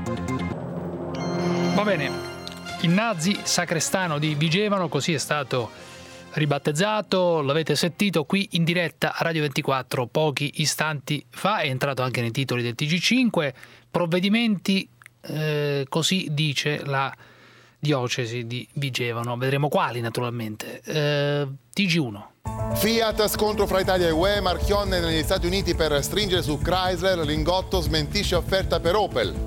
Va bene, il nazi sacrestano di Vigevano, così è stato ribattezzato, l'avete sentito qui in diretta a Radio 24 pochi istanti fa, è entrato anche nei titoli del TG5, provvedimenti, così dice la diocesi di Vigevano, vedremo quali naturalmente. TG1. Fiat, scontro fra Italia e UE, Marchionne negli Stati Uniti per stringere su Chrysler, Lingotto smentisce offerta per Opel.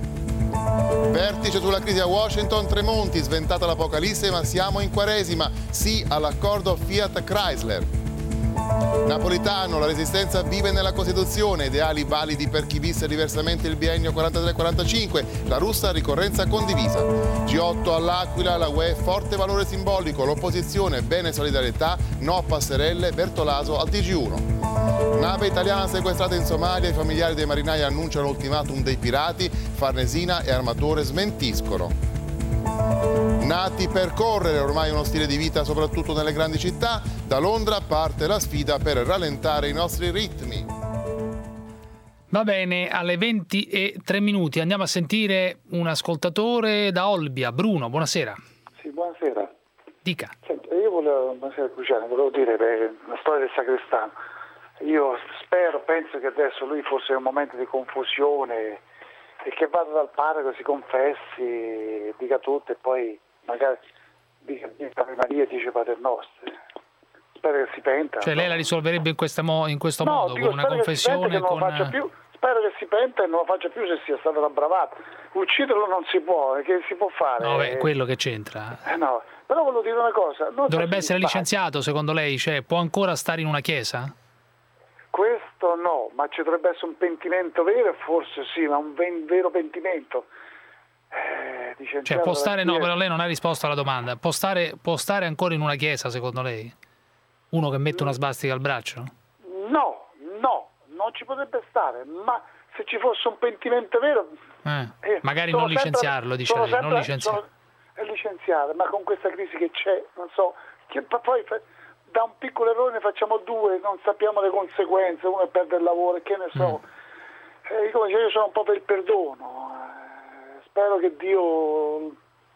Vertice sulla crisi a Washington, Tremonti, sventata l'apocalisse ma siamo in Quaresima, sì all'accordo Fiat-Chrysler. Napolitano, la resistenza vive nella Costituzione, ideali validi per chi visse diversamente il biennio 43-45, la russa ricorrenza condivisa. G8 all'Aquila, la UE forte valore simbolico, l'opposizione bene solidarietà, no a passerelle, Bertolaso al TG1. Nave italiana sequestrata in Somalia, i familiari dei marinai annunciano ultimatum dei pirati, Farnesina e armatore smentiscono. Nati per correre, ormai uno stile di vita soprattutto nelle grandi città, da Londra parte la sfida per rallentare i nostri ritmi. Va bene, alle 20:03 andiamo a sentire un ascoltatore da Olbia, Bruno, buonasera. Sì, buonasera. Dica. Senta, io buonasera Cruciani, volevo dire per la storia del sacrestano. Io penso che adesso lui fosse in un momento di confusione e che vada dal parroco, si confessi, dica tutto e poi magari dica Ave Maria e dice Pater Nostro. Spero che si penta. Cioè lei la risolverebbe in questo modo, con una confessione? Spero che si penta e non lo faccia più se sia stata una bravata. Ucciderlo non si può, che si può fare? No, beh, quello che c'entra. No, però volevo dire una cosa. Dovrebbe essere licenziato secondo lei? Cioè, può ancora stare in una chiesa? Questo no, ma ci dovrebbe essere un pentimento vero, forse sì, ma un vero pentimento. Cioè può stare, no, però lei non ha risposto alla domanda. Può stare ancora in una chiesa secondo lei? Uno che mette una svastica al braccio? No, non ci potrebbe stare, ma se ci fosse un pentimento vero... magari non licenziarlo, dice lei, non licenziarlo. È licenziare, ma con questa crisi che c'è, non so, che poi da un piccolo errore ne facciamo 2, non sappiamo le conseguenze, uno perde il lavoro, che ne so. Io sono un po' per il perdono, spero che Dio...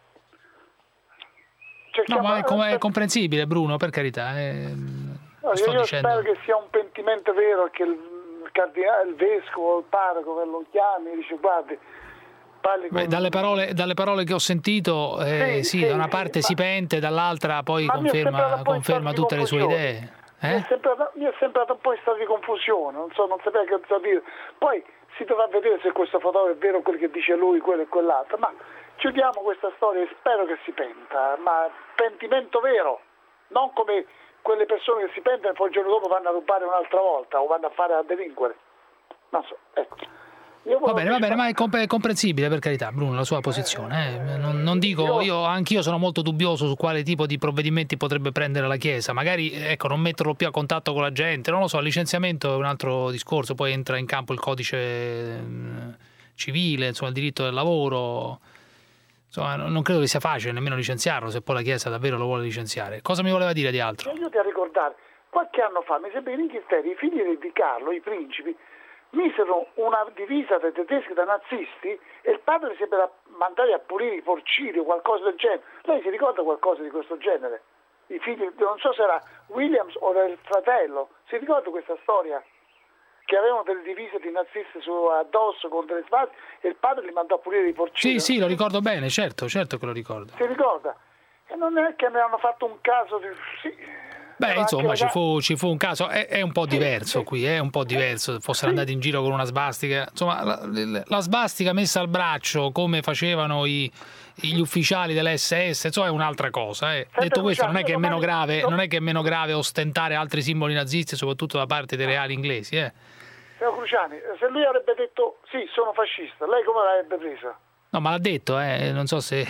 No, ma è comprensibile, Bruno, per carità. Io spero che sia un pentimento vero, che il cardinale, il vescovo, il parroco lo chiami e dice guardi, parli con... Dalle parole che ho sentito, sì, da una parte si pente, dall'altra poi conferma tutte le sue idee. Mi è sembrato un po' in stato di confusione, non sapevo che cosa dire. Poi si dovrà vedere se questo fotografo è vero quello che dice lui, quello e quell'altro, ma chiudiamo questa storia e spero che si penta, ma pentimento vero, non come quelle persone che si pentano e poi il giorno dopo vanno a rubare un'altra volta o vanno a fare a delinquere. Non so, ecco. Va bene, ma è comprensibile, per carità, Bruno, la sua posizione. Non dico, anch'io sono molto dubbioso su quale tipo di provvedimenti potrebbe prendere la Chiesa. Magari, ecco, non metterlo più a contatto con la gente, non lo so, il licenziamento è un altro discorso, poi entra in campo il codice civile, insomma, il diritto del lavoro. Insomma, non credo che sia facile nemmeno licenziarlo, se poi la Chiesa davvero lo vuole licenziare. Cosa mi voleva dire di altro? Io ti a ricordare, qualche anno fa, mi sembra in Inghilterra, i figli di Carlo, i principi, misero una divisa dai tedeschi, da nazisti, e il padre sembra mandare a pulire i porcini o qualcosa del genere. Lei si ricorda qualcosa di questo genere? I figli, non so se era Williams o era il fratello, si ricorda questa storia? Che avevano delle divise di nazisti addosso con delle sbarre e il padre li mandò a pulire i porcini. Sì, lo ricordo bene, certo che lo ricordo. Si ricorda? E non è che ne hanno fatto un caso di... Sì. Beh, insomma, ci fu un caso, è un po' diverso qui, è un po' diverso, fossero andati in giro con una svastica, insomma, la svastica messa al braccio come facevano gli ufficiali dell'SS, insomma, è un'altra cosa. Detto questo, non è che è meno grave ostentare altri simboli nazisti, soprattutto da parte dei reali inglesi. Signor Cruciani, se lui avrebbe detto sì, sono fascista, lei come l'avrebbe presa? No, ma l'ha detto, non so se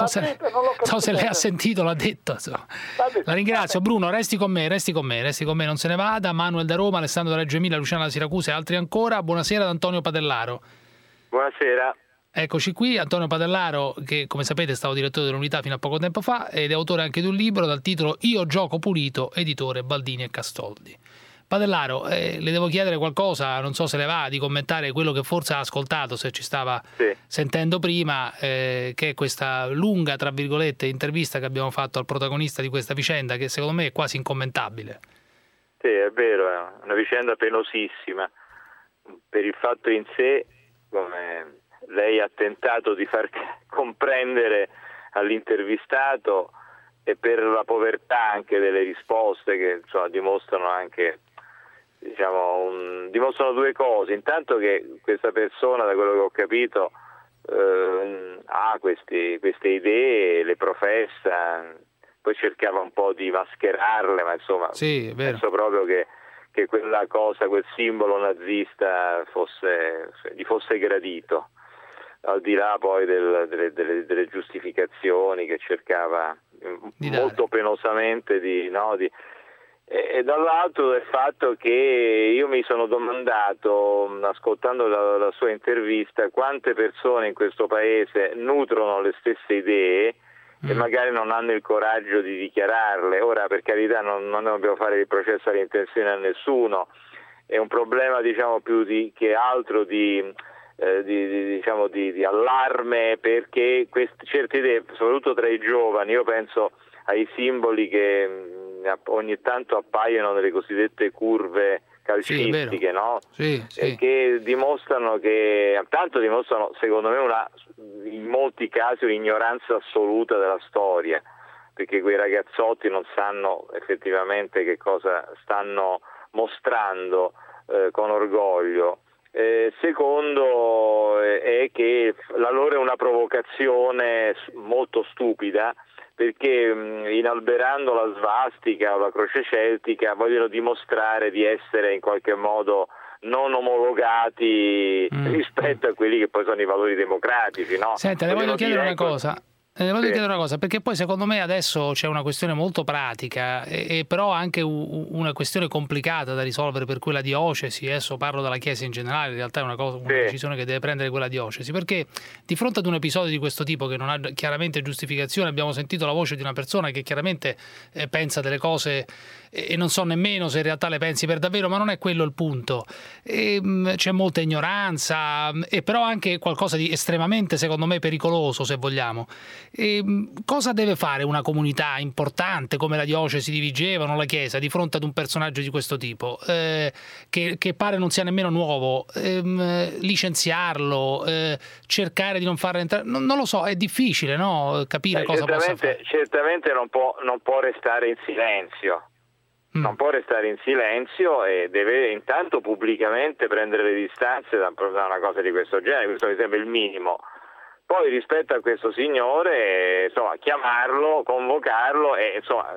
lei ha sentito, l'ha detto. La ringrazio, Bruno, resti con me, non se ne vada. Manuel da Roma, Alessandro da Reggio Emilia, Luciana da Siracusa e altri ancora. Buonasera ad Antonio Padellaro. Buonasera. Eccoci qui, Antonio Padellaro, che come sapete è stato direttore dell'Unità fino a poco tempo fa ed è autore anche di un libro dal titolo Io gioco pulito, editore Baldini e Castoldi. Padellaro, le devo chiedere qualcosa, non so se le va di commentare quello che forse ha ascoltato, se ci stava sentendo prima, che è questa lunga, tra virgolette, intervista che abbiamo fatto al protagonista di questa vicenda, che secondo me è quasi incommentabile. Sì, è vero, è una vicenda penosissima, per il fatto in sé, come lei ha tentato di far comprendere all'intervistato, e per la povertà anche delle risposte che insomma dimostrano anche dimostrano due cose. Intanto che questa persona, da quello che ho capito, ha queste idee, le professa, poi cercava un po' di mascherarle, ma insomma penso proprio che quella cosa, quel simbolo nazista gli fosse gradito, al di là poi delle giustificazioni che cercava molto penosamente e dall'altro del fatto che io mi sono domandato, ascoltando la sua intervista, quante persone in questo paese nutrono le stesse idee e magari non hanno il coraggio di dichiararle. Ora, per carità, non dobbiamo fare il processo all'intenzione a nessuno, è un problema più che altro di allarme, perché certe idee, soprattutto tra i giovani, io penso ai simboli che ogni tanto appaiono nelle cosiddette curve calcistiche, no? Che dimostrano secondo me in molti casi un'ignoranza assoluta della storia, perché quei ragazzotti non sanno effettivamente che cosa stanno mostrando con orgoglio. Secondo è che la loro è una provocazione molto stupida, perché inalberando la svastica o la croce celtica vogliono dimostrare di essere in qualche modo non omologati rispetto a quelli che poi sono i valori democratici, no? Senta, le voglio chiedere una cosa. Chiedere una cosa, perché poi secondo me adesso c'è una questione molto pratica e però anche una questione complicata da risolvere per quella diocesi. Adesso parlo della Chiesa in generale, in realtà è una decisione che deve prendere quella diocesi, perché di fronte ad un episodio di questo tipo che non ha chiaramente giustificazione, abbiamo sentito la voce di una persona che chiaramente pensa delle cose e non so nemmeno se in realtà le pensi per davvero, ma non è quello il punto. C'è molta ignoranza e però anche qualcosa di estremamente, secondo me, pericoloso, se vogliamo. Cosa deve fare una comunità importante come la diocesi di Vigevano, la Chiesa, di fronte ad un personaggio di questo tipo, che pare non sia nemmeno nuovo? Licenziarlo, cercare di non farlo entrare, non lo so, è difficile, no? Capire cosa possa fare. Certamente non può restare in silenzio, Non può restare in silenzio e deve intanto pubblicamente prendere le distanze da una cosa di questo genere, questo mi sembra il minimo. Poi rispetto a questo signore, insomma, chiamarlo, convocarlo e insomma,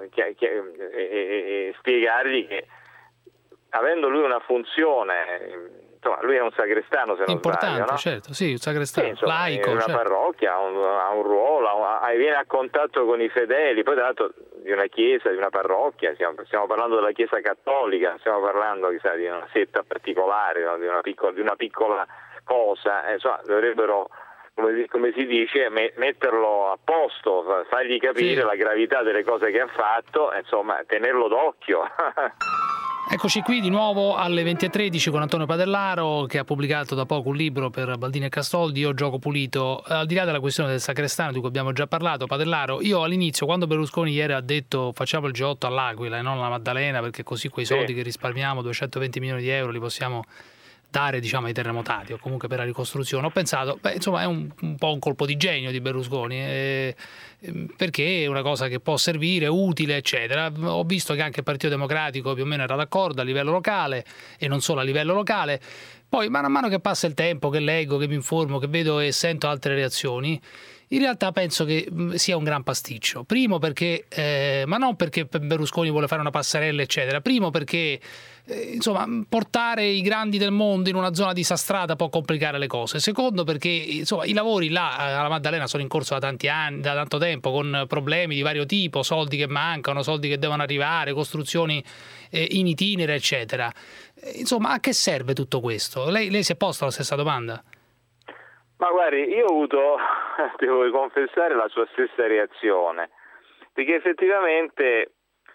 e spiegargli che avendo lui una funzione, insomma, lui è un sagrestano, se non importante, sbaglio, no? Certo, sì, un sagrestano, insomma, laico. In una parrocchia ha un ruolo, viene a contatto con i fedeli, poi tra l'altro di una chiesa, di una parrocchia, stiamo parlando della chiesa cattolica, stiamo parlando chissà, di una setta particolare, no? di una piccola cosa, insomma, dovrebbero, come si dice, metterlo a posto, fargli capire la gravità delle cose che ha fatto, insomma, tenerlo d'occhio. Eccoci qui di nuovo alle 20:13 con Antonio Padellaro, che ha pubblicato da poco un libro per Baldini e Castoldi, Io gioco pulito. Al di là della questione del sacrestano di cui abbiamo già parlato, Padellaro, io all'inizio, quando Berlusconi ieri ha detto facciamo il G8 all'Aquila e non alla Maddalena, perché così quei soldi che risparmiamo, 220 milioni di euro, li possiamo dare, diciamo, ai terremotati o comunque per la ricostruzione, ho pensato, insomma, è un po' un colpo di genio di Berlusconi, perché è una cosa che può servire, utile, eccetera. Ho visto che anche il Partito Democratico più o meno era d'accordo a livello locale e non solo a livello locale. Poi, mano a mano che passa il tempo, che leggo, che mi informo, che vedo e sento altre reazioni, in realtà penso che sia un gran pasticcio. Primo perché, ma non perché Berlusconi vuole fare una passerella, eccetera. Primo perché, insomma, portare i grandi del mondo in una zona disastrata può complicare le cose. Secondo perché, insomma, i lavori là alla Maddalena sono in corso da tanti anni, da tanto tempo, con problemi di vario tipo, soldi che mancano, soldi che devono arrivare, costruzioni in itinere, eccetera. Insomma, a che serve tutto questo? Lei si è posta la stessa domanda? Ma guardi, io ho avuto, devo confessare, la sua stessa reazione, perché effettivamente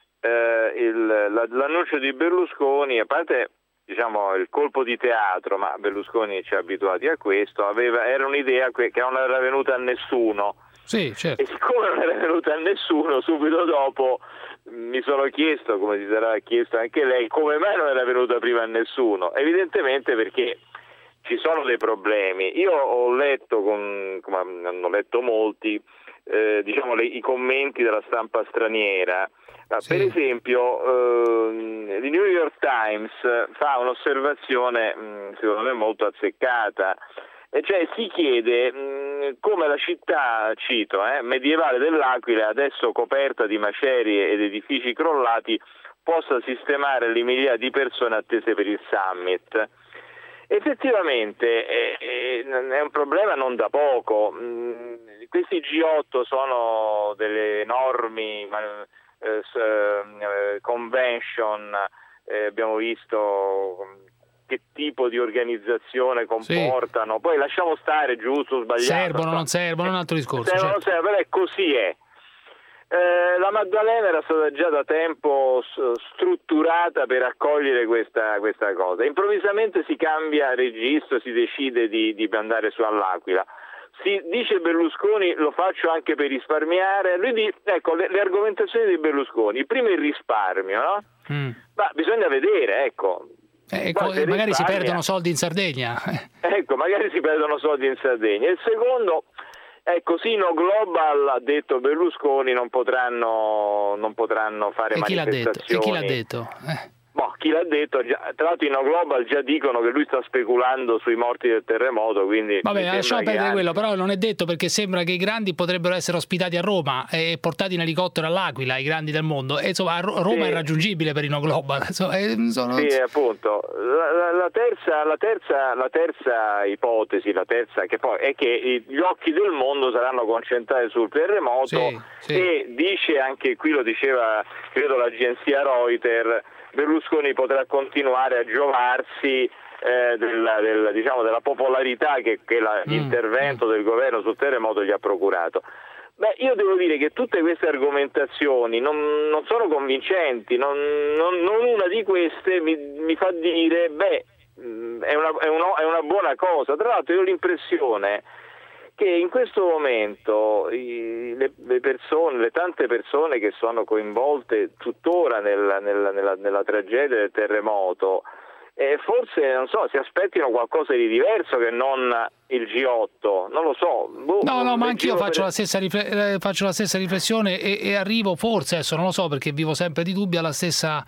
l'annuncio di Berlusconi, a parte, diciamo, il colpo di teatro, ma Berlusconi ci ha abituati a questo, era un'idea che non era venuta a nessuno. Sì, certo. E siccome non era venuta a nessuno, subito dopo mi sono chiesto, come si sarà chiesto anche lei, come mai non era venuta prima a nessuno. Evidentemente perché ci sono dei problemi. Io ho letto, come hanno letto molti, diciamo i commenti della stampa straniera. Sì. Per esempio, il New York Times fa un'osservazione, secondo me, molto azzeccata. E cioè si chiede come la città, cito, medievale dell'Aquila, adesso coperta di macerie ed edifici crollati, possa sistemare le migliaia di persone attese per il summit. Effettivamente è un problema non da poco. Questi G8 sono delle enormi convention, abbiamo visto che tipo di organizzazione comportano, sì. Poi lasciamo stare, giusto o sbagliato. Servono, non servono, è un altro discorso. Servono, certo. Però così è. La Maddalena era stata già da tempo strutturata per accogliere questa cosa. Improvvisamente si cambia registro, si decide di andare su all'Aquila. Si dice Berlusconi lo faccio anche per risparmiare. Ecco le argomentazioni di Berlusconi. Prima il risparmio, no? Ma bisogna vedere, ecco. Magari si perdono soldi in Sardegna. Ecco, magari si perdono soldi in Sardegna. Il secondo, ecco, Sino Global, ha detto Berlusconi, non potranno fare manifestazioni. E chi l'ha detto? Chi l'ha detto, tra l'altro in No Global già dicono che lui sta speculando sui morti del terremoto, quindi... Vabbè, lasciamo perdere quello, però non è detto, perché sembra che i grandi potrebbero essere ospitati a Roma e portati in elicottero all'Aquila, i grandi del mondo, e insomma Roma è raggiungibile per i No Global. Sì, appunto. La terza ipotesi, che poi è che gli occhi del mondo saranno concentrati sul terremoto, e dice, anche qui lo diceva, credo, l'agenzia Reuters, Berlusconi potrà continuare a giovarsi della popolarità che l'intervento del governo sul terremoto gli ha procurato. Beh, io devo dire che tutte queste argomentazioni non sono convincenti, non una di queste mi fa dire è una buona cosa. Tra l'altro io ho l'impressione che in questo momento le tante persone che sono coinvolte tuttora nella tragedia del terremoto, forse, non so, si aspettino qualcosa di diverso che non il G8, non lo so. No, ma anch'io faccio la stessa riflessione e arrivo forse, adesso non lo so perché vivo sempre di dubbi, allo stesso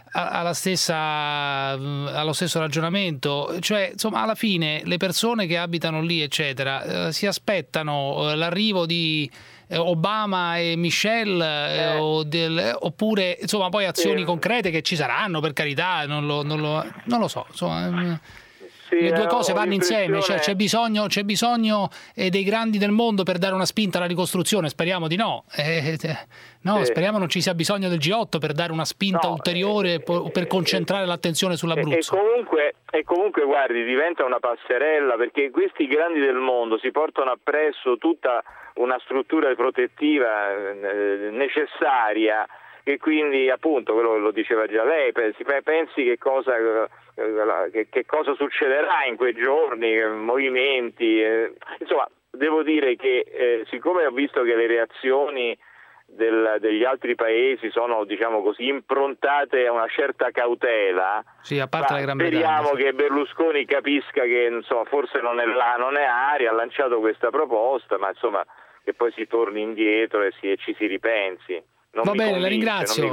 ragionamento, cioè insomma alla fine le persone che abitano lì eccetera si aspettano l'arrivo di Obama e Michelle oppure insomma poi azioni concrete che ci saranno, per carità, non lo so, insomma le due cose vanno insieme, cioè c'è bisogno dei grandi del mondo per dare una spinta alla ricostruzione, speriamo di no. Speriamo non ci sia bisogno del G8 per dare una spinta ulteriore per concentrare l'attenzione sull'Abruzzo. E comunque guardi, diventa una passerella, perché questi grandi del mondo si portano appresso tutta una struttura protettiva necessaria, e quindi appunto quello lo diceva già lei, pensi che cosa succederà in quei giorni, movimenti, insomma devo dire che siccome ho visto che le reazioni degli altri paesi sono, diciamo così, improntate a una certa cautela, sì, a parte la Gran Bretagna, speriamo che Berlusconi capisca che insomma forse non è aria, ha lanciato questa proposta, ma insomma che poi si torni indietro e ci si ripensi. Va bene, la ringrazio.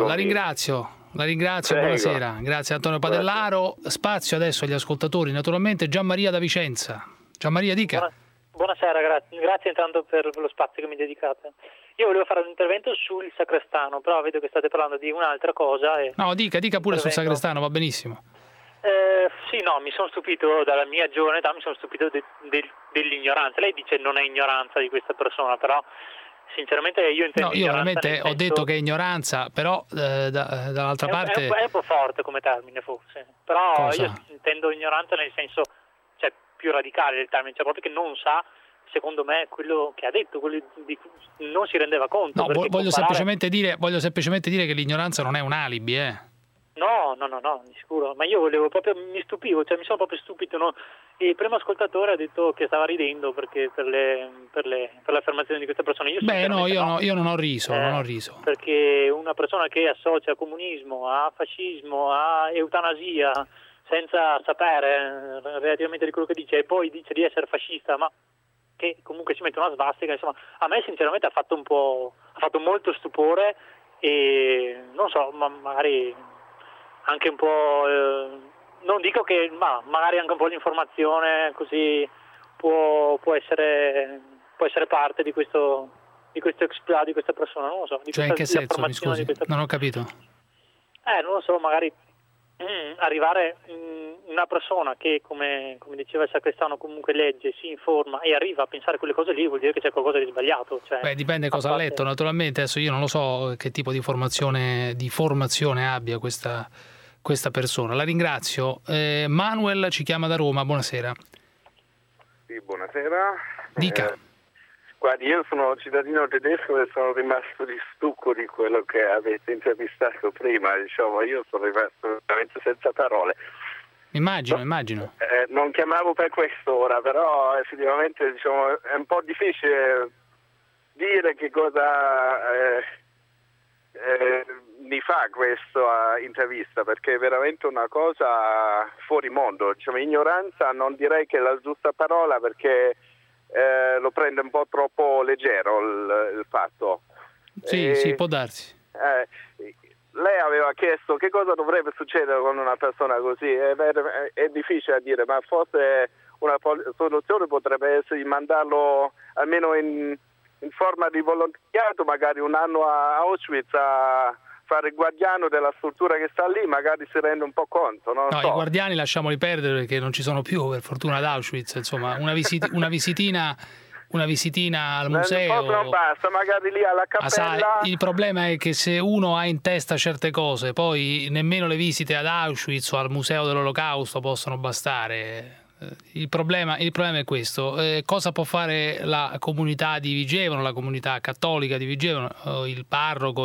Buonasera, grazie Antonio Padellaro. Spazio adesso agli ascoltatori, naturalmente. Gianmaria da Vicenza. Gianmaria, dica. Buonasera, grazie intanto per lo spazio che mi dedicate. Io volevo fare un intervento sul Sacrestano, però vedo che state parlando di un'altra cosa. No, dica pure sul Sacrestano, va benissimo. Mi sono stupito dalla mia giovane età, mi sono stupito dell'ignoranza. Lei dice non è ignoranza di questa persona, però sinceramente io intendo io veramente ho detto che è ignoranza, però dall'altra parte è un po' forte come termine forse, però cosa? Io intendo ignoranza nel senso più radicale del termine, proprio che non sa, secondo me, quello che ha detto, quello di cui non si rendeva conto. No, voglio semplicemente dire che l'ignoranza non è un alibi, No, di sicuro, ma io mi stupivo, mi sono proprio stupito, no? E il primo ascoltatore ha detto che stava ridendo perché per le affermazioni di questa persona. Io non ho riso, Perché una persona che associa comunismo a fascismo, a eutanasia, senza sapere relativamente di quello che dice, e poi dice di essere fascista, ma che comunque si mette una svastica, insomma, a me sinceramente ha fatto molto stupore, e non so, ma magari anche un po', non dico che, ma magari anche un po' l'informazione così può essere parte di questo exploit di questa persona, non lo so. Cioè in che senso, mi scusi? Non ho capito. Non lo so, magari arrivare una persona che, come diceva il Sacrestano, comunque legge, si informa e arriva a pensare quelle cose lì, vuol dire che c'è qualcosa di sbagliato. Dipende cosa ha letto, naturalmente. Adesso io non lo so che tipo di formazione abbia questa persona. La ringrazio. Manuel ci chiama da Roma, buonasera. Sì, buonasera. Dica. Guardi, io sono cittadino tedesco e sono rimasto di stucco di quello che avete intervistato prima, diciamo, io sono rimasto veramente senza parole. Immagino. Non chiamavo per questo ora, però effettivamente, diciamo, è un po' difficile dire che cosa mi fa questa intervista, perché è veramente una cosa fuori mondo, diciamo, ignoranza non direi che è la giusta parola, perché lo prende un po' troppo leggero il fatto. Sì, può darsi. Lei aveva chiesto che cosa dovrebbe succedere con una persona così, è difficile a dire, ma forse una soluzione potrebbe essere di mandarlo almeno in forma di volontariato, magari un anno a Auschwitz a fare il guardiano della struttura che sta lì, magari si rende un po' conto. Non so. I guardiani lasciamoli perdere perché non ci sono più, per fortuna, ad Auschwitz, insomma, una visitina al museo. Non basta, magari lì alla cappella. Il problema è che se uno ha in testa certe cose, poi nemmeno le visite ad Auschwitz o al museo dell'Olocausto possono bastare. Il problema è questo. Cosa può fare la comunità di Vigevano, la comunità cattolica di Vigevano, il parroco,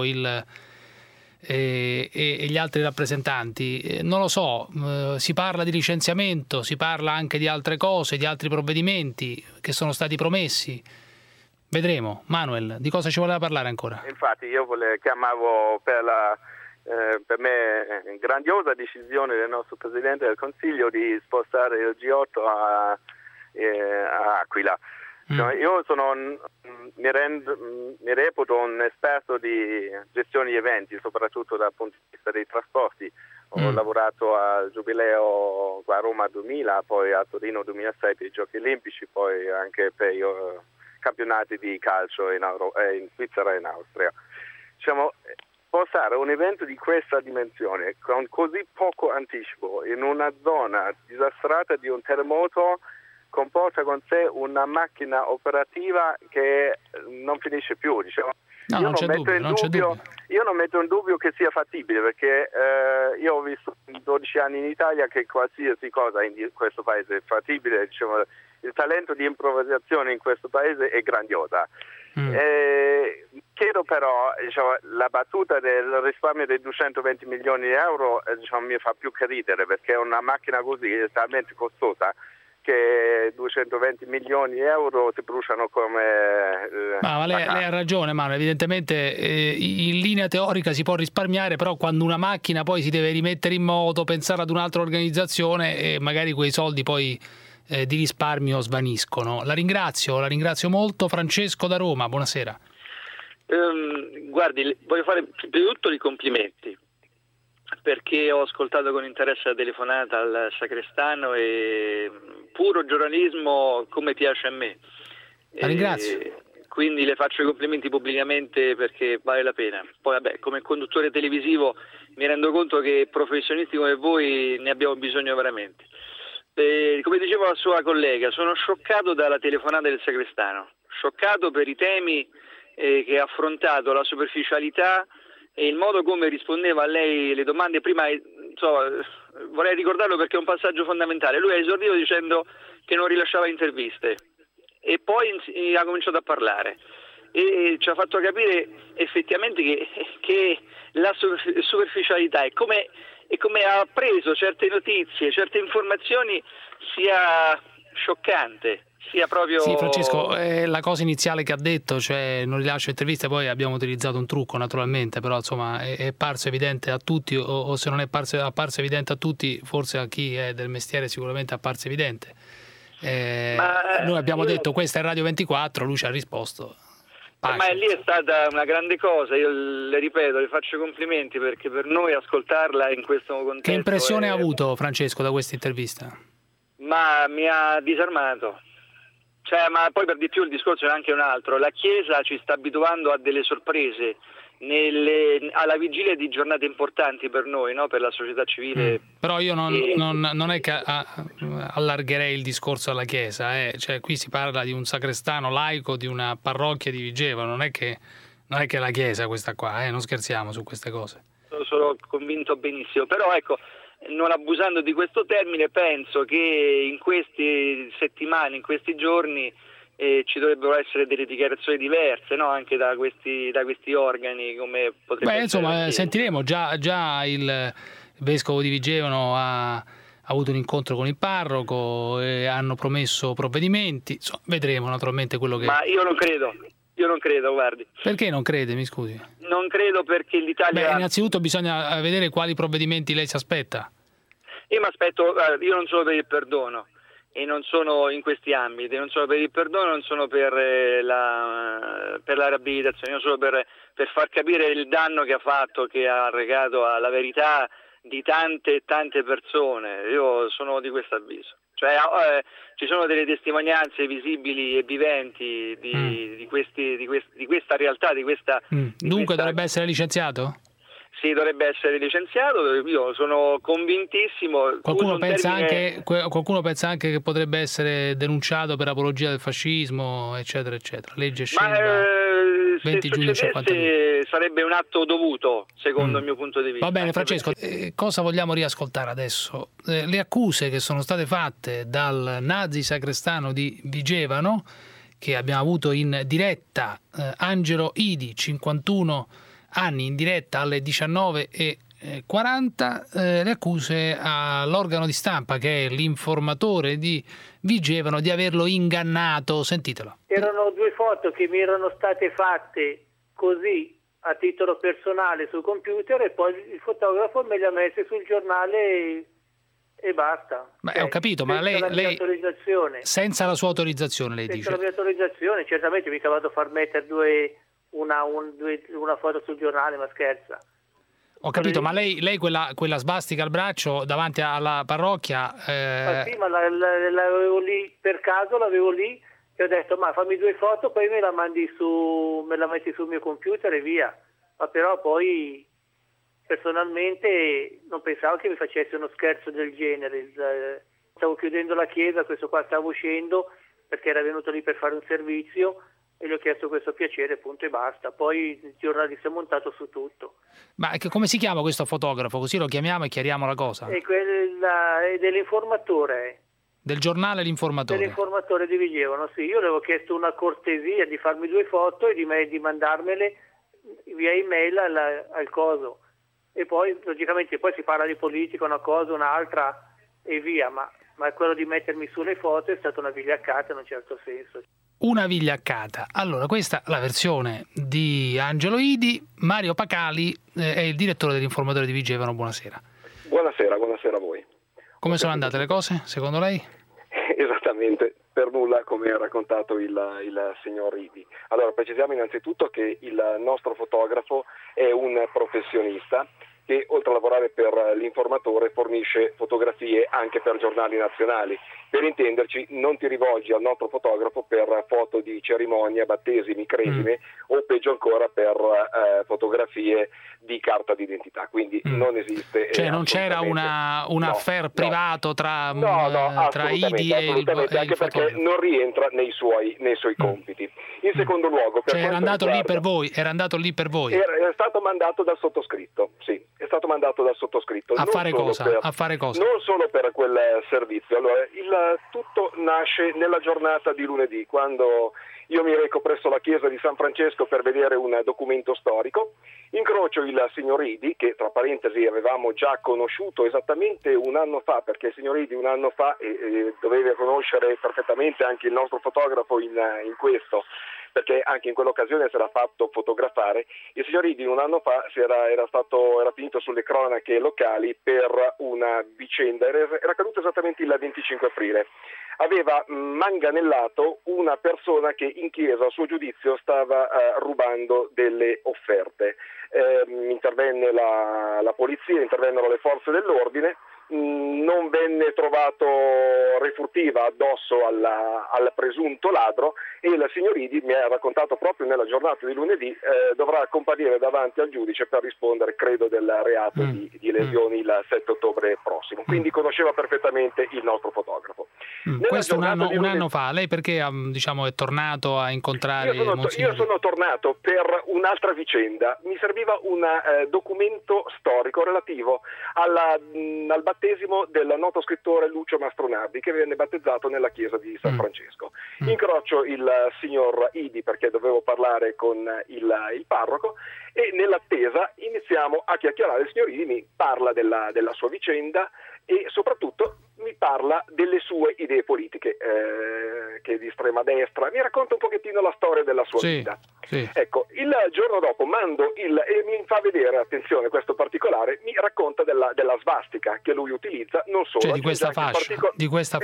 e gli altri rappresentanti? Non lo so, si parla di licenziamento, si parla anche di altre cose, di altri provvedimenti che sono stati promessi. Vedremo. Manuel, di cosa ci voleva parlare ancora? Infatti io chiamavo per per me è grandiosa decisione del nostro Presidente del Consiglio di spostare il G8 a Aquila. Io mi reputo un esperto di gestione di eventi, soprattutto dal punto di vista dei trasporti. Ho lavorato al Giubileo a Roma 2000, poi a Torino 2006 per i Giochi Olimpici, poi anche per i campionati di calcio in Svizzera e in Austria. Diciamo, spostare un evento di questa dimensione con così poco anticipo in una zona disastrata di un terremoto comporta con sé una macchina operativa che non finisce più, diciamo. No, Io non metto in dubbio che sia fattibile, perché io ho visto in 12 anni in Italia che qualsiasi cosa in questo paese è fattibile, diciamo, il talento di improvvisazione in questo paese è grandiosa. Chiedo però, diciamo, la battuta del risparmio dei 220 milioni di euro diciamo, mi fa più che ridere, perché una macchina così è talmente costosa che 220 milioni di euro si bruciano come... Ma lei ha ragione, Manu, evidentemente in linea teorica si può risparmiare, però quando una macchina poi si deve rimettere in moto, pensare ad un'altra organizzazione e magari quei soldi poi di risparmio svaniscono. La ringrazio molto. Francesco da Roma, buonasera. Guardi, voglio fare prima di tutto i complimenti, perché ho ascoltato con interesse la telefonata al Sacrestano e puro giornalismo come piace a me. La ringrazio. Quindi le faccio i complimenti pubblicamente perché vale la pena. Poi vabbè, come conduttore televisivo mi rendo conto che professionisti come voi ne abbiamo bisogno veramente. Come diceva la sua collega, sono scioccato dalla telefonata del Sacrestano, scioccato per i temi che ha affrontato, la superficialità e il modo come rispondeva a lei le domande. Prima vorrei ricordarlo perché è un passaggio fondamentale. Lui ha esordito dicendo che non rilasciava interviste e poi ha cominciato a parlare e ci ha fatto capire effettivamente che la superficialità è come ha preso certe notizie, certe informazioni sia scioccante, sia proprio... Sì, Francesco, la cosa iniziale che ha detto, cioè non rilascio interviste, poi abbiamo utilizzato un trucco naturalmente, però insomma è parso evidente a tutti, o se non è apparso evidente a tutti, forse a chi è del mestiere sicuramente è apparso evidente. Noi abbiamo detto questa è Radio 24, lui ci ha risposto. Ma lì è stata una grande cosa, io le ripeto, le faccio complimenti perché per noi ascoltarla in questo contesto... Che impressione ha avuto Francesco da questa intervista? Ma mi ha disarmato. Ma poi per di più il discorso è anche un altro. La Chiesa ci sta abituando a delle sorprese alla vigilia di giornate importanti per noi, no? Per la società civile. Però io non è che allargherei il discorso alla Chiesa, Cioè, qui si parla di un sacrestano laico di una parrocchia di Vigevano, non è che è la Chiesa questa qua, non scherziamo su queste cose. Sono convinto benissimo, però ecco, non abusando di questo termine, penso che in queste settimane, in questi giorni ci dovrebbero essere delle dichiarazioni diverse, no? Anche da questi organi, come potrebbe essere. Insomma, sentiremo, già il vescovo di Vigevano ha avuto un incontro con il parroco e hanno promesso provvedimenti, insomma, vedremo naturalmente quello che... Ma io non credo, guardi. Perché non crede, mi scusi? Non credo perché l'Italia... innanzitutto bisogna vedere quali provvedimenti lei si aspetta. Io mi aspetto, io non sono per il perdono e non sono in questi ambiti, non sono per il perdono, non sono per la riabilitazione, io sono per far capire il danno che ha fatto, che ha arrecato alla verità di tante persone. Io sono di questo avviso. Cioè ci sono delle testimonianze visibili e viventi di questa realtà, di questa... Dunque dovrebbe essere licenziato? Sì, dovrebbe essere licenziato, io sono convintissimo. Qualcuno pensa anche che potrebbe essere denunciato per apologia del fascismo, eccetera, eccetera. Legge Scelba, 20 giugno 52. Sarebbe un atto dovuto, secondo il mio punto di vista. Va bene, Francesco, cosa vogliamo riascoltare adesso? Le accuse che sono state fatte dal nazi sacrestano di Vigevano, che abbiamo avuto in diretta, Angelo Idi, 51 anni, in diretta alle 19:40, le accuse all'organo di stampa, che è l'informatore di Vigevano, di averlo ingannato. Sentitelo. Erano due foto che mi erano state fatte così a titolo personale sul computer e poi il fotografo me li ha messi sul giornale e basta. Ma ho capito, ma lei autorizzazione. Senza la sua autorizzazione, lei senza dice? La mia autorizzazione, certamente mica vado a far mettere una foto sul giornale, ma scherza. Ho capito, ma lei quella svastica al braccio davanti alla parrocchia... Ma sì, ma l'avevo lì, per caso l'avevo lì, e ho detto, ma fammi 2 foto, poi me la metti sul mio computer e via. Ma però poi personalmente non pensavo che mi facesse uno scherzo del genere. Stavo chiudendo la chiesa, questo qua stava uscendo perché era venuto lì per fare un servizio e gli ho chiesto questo piacere, punto e basta. Poi il giornalista è montato su tutto. Ma come si chiama questo fotografo? Così lo chiamiamo e chiariamo la cosa. È dell'informatore. Del giornale L'Informatore. Dell'Informatore di Vigevano, sì. Io le avevo chiesto una cortesia di farmi 2 foto e di mandarmele via email al coso. E poi, logicamente, poi si parla di politica, una cosa, un'altra e via. Ma quello di mettermi sulle foto è stata una vigliaccata in un certo senso. Una vigliaccata. Allora, questa è la versione di Angelo Idi. Mario Pacali è il direttore dell'Informatore di Vigevano. Buonasera. Buonasera a voi. Come sono andate le cose, secondo lei? Esattamente, per nulla come ha raccontato il signor Idi. Allora, precisiamo innanzitutto che il nostro fotografo è un professionista che, oltre a lavorare per l'Informatore, fornisce fotografie anche per giornali nazionali. Per intenderci, non ti rivolgi al nostro fotografo per foto di cerimonia, battesimi, cresime o peggio ancora per fotografie di carta d'identità. Quindi non esiste. Cioè non c'era un affair privato tra Idi e il anche perché non rientra nei suoi compiti. In secondo luogo, cioè era andato lì per voi? Era stato mandato dal sottoscritto, sì, è stato mandato dal sottoscritto. A fare cosa? Non solo per quel servizio. Allora, il tutto nasce nella giornata di lunedì, quando io mi reco presso la chiesa di San Francesco per vedere un documento storico. Incrocio il signor Idi, che tra parentesi avevamo già conosciuto esattamente un anno fa, perché il signor Idi un anno fa doveva conoscere perfettamente anche il nostro fotografo in questo, perché anche in quell'occasione si era fatto fotografare. Il signor Idi un anno fa era finito sulle cronache locali per una vicenda, era accaduto esattamente il 25 aprile. Aveva manganellato una persona che in chiesa, a suo giudizio, stava rubando delle offerte. Intervenne la polizia, intervennero le forze dell'ordine. Non venne trovato refurtiva addosso al presunto ladro e il signor Idi mi ha raccontato proprio nella giornata di lunedì dovrà comparire davanti al giudice per rispondere, credo, del reato di lesioni il 7 ottobre prossimo. Quindi conosceva perfettamente il nostro fotografo. Questo un anno fa. Lei perché è tornato a incontrare Io sono tornato per un'altra vicenda. Mi serviva un documento storico relativo al battesimo del noto scrittore Lucio Mastronardi, che venne battezzato nella chiesa di San Francesco. Incrocio il signor Idi perché dovevo parlare con il parroco e nell'attesa iniziamo a chiacchierare. Il signor Idi mi parla della sua vicenda e soprattutto mi parla delle sue idee politiche, che di estrema destra. Mi racconta un pochettino la storia della sua vita. Sì. Ecco, il giorno dopo mando e mi fa vedere, attenzione, questo particolare, mi racconta della svastica che lui utilizza, non solo. Cioè di questa fascia. Esatto, di questa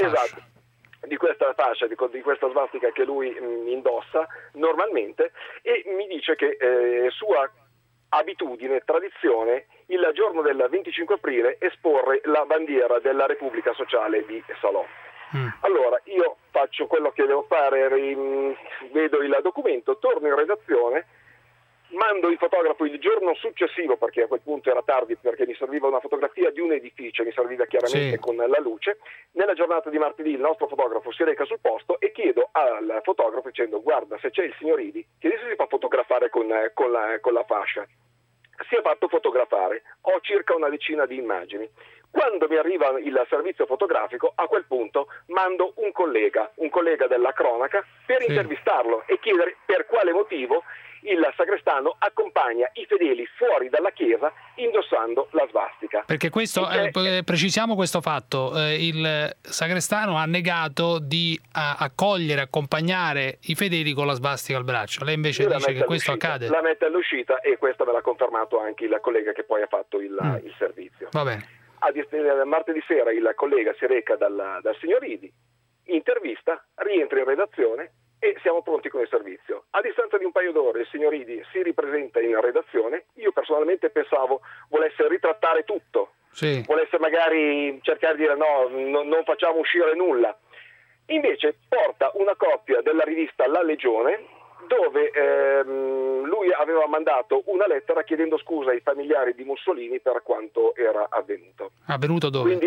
fascia, di questa svastica che lui indossa normalmente, e mi dice che sua abitudine, tradizione, il giorno del 25 aprile esporre la bandiera della Repubblica Sociale di Salò. Allora io faccio quello che devo fare, vedo il documento, torno in redazione, mando il fotografo il giorno successivo, perché a quel punto era tardi, perché mi serviva una fotografia di un edificio, mi serviva chiaramente con la luce. Nella giornata di martedì il nostro fotografo si reca sul posto e chiedo al fotografo dicendo: guarda, se c'è il signor Idi, chiedi se si fa fotografare con la fascia. Si è fatto fotografare, ho circa una decina di immagini. Quando mi arriva il servizio fotografico, a quel punto mando un collega della cronaca per intervistarlo e chiedere per quale motivo il sacrestano accompagna i fedeli fuori dalla chiesa indossando la svastica. Perché questo, precisiamo questo fatto, il sacrestano ha negato di accompagnare i fedeli con la svastica al braccio. Lei invece dice che questo accade? La mette all'uscita, e questa me l'ha confermato anche il collega che poi ha fatto il servizio. Va bene. Martedì sera il collega si reca dal signor Idi, intervista, rientra in redazione e siamo pronti con il servizio. A distanza di un paio d'ore il signor Idi si ripresenta in redazione. Io personalmente pensavo volesse ritrattare tutto, volesse magari cercare di dire no, non facciamo uscire nulla. Invece porta una copia della rivista La Legione, dove lui aveva mandato una lettera chiedendo scusa ai familiari di Mussolini per quanto era avvenuto. Avvenuto dove? Quindi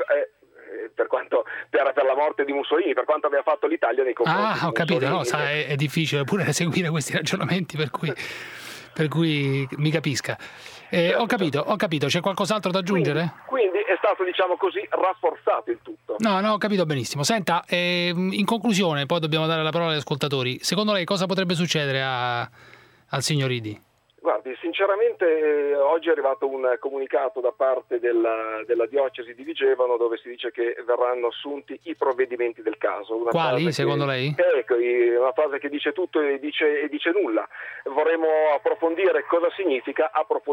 per la morte di Mussolini, per quanto aveva fatto l'Italia nei confronti di ho capito, Mussolini. È difficile pure seguire questi ragionamenti, per cui mi capisca. Ho capito, c'è qualcos'altro da aggiungere? Quindi è stato, diciamo così, rafforzato il tutto. No, ho capito benissimo. Senta, in conclusione, poi dobbiamo dare la parola agli ascoltatori. Secondo lei cosa potrebbe succedere al signor Idi? Guardi, sinceramente oggi è arrivato un comunicato da parte della diocesi di Vigevano dove si dice che verranno assunti i provvedimenti del caso. Quali, secondo lei? Ecco, una frase che dice tutto e dice nulla. Vorremmo approfondire cosa significa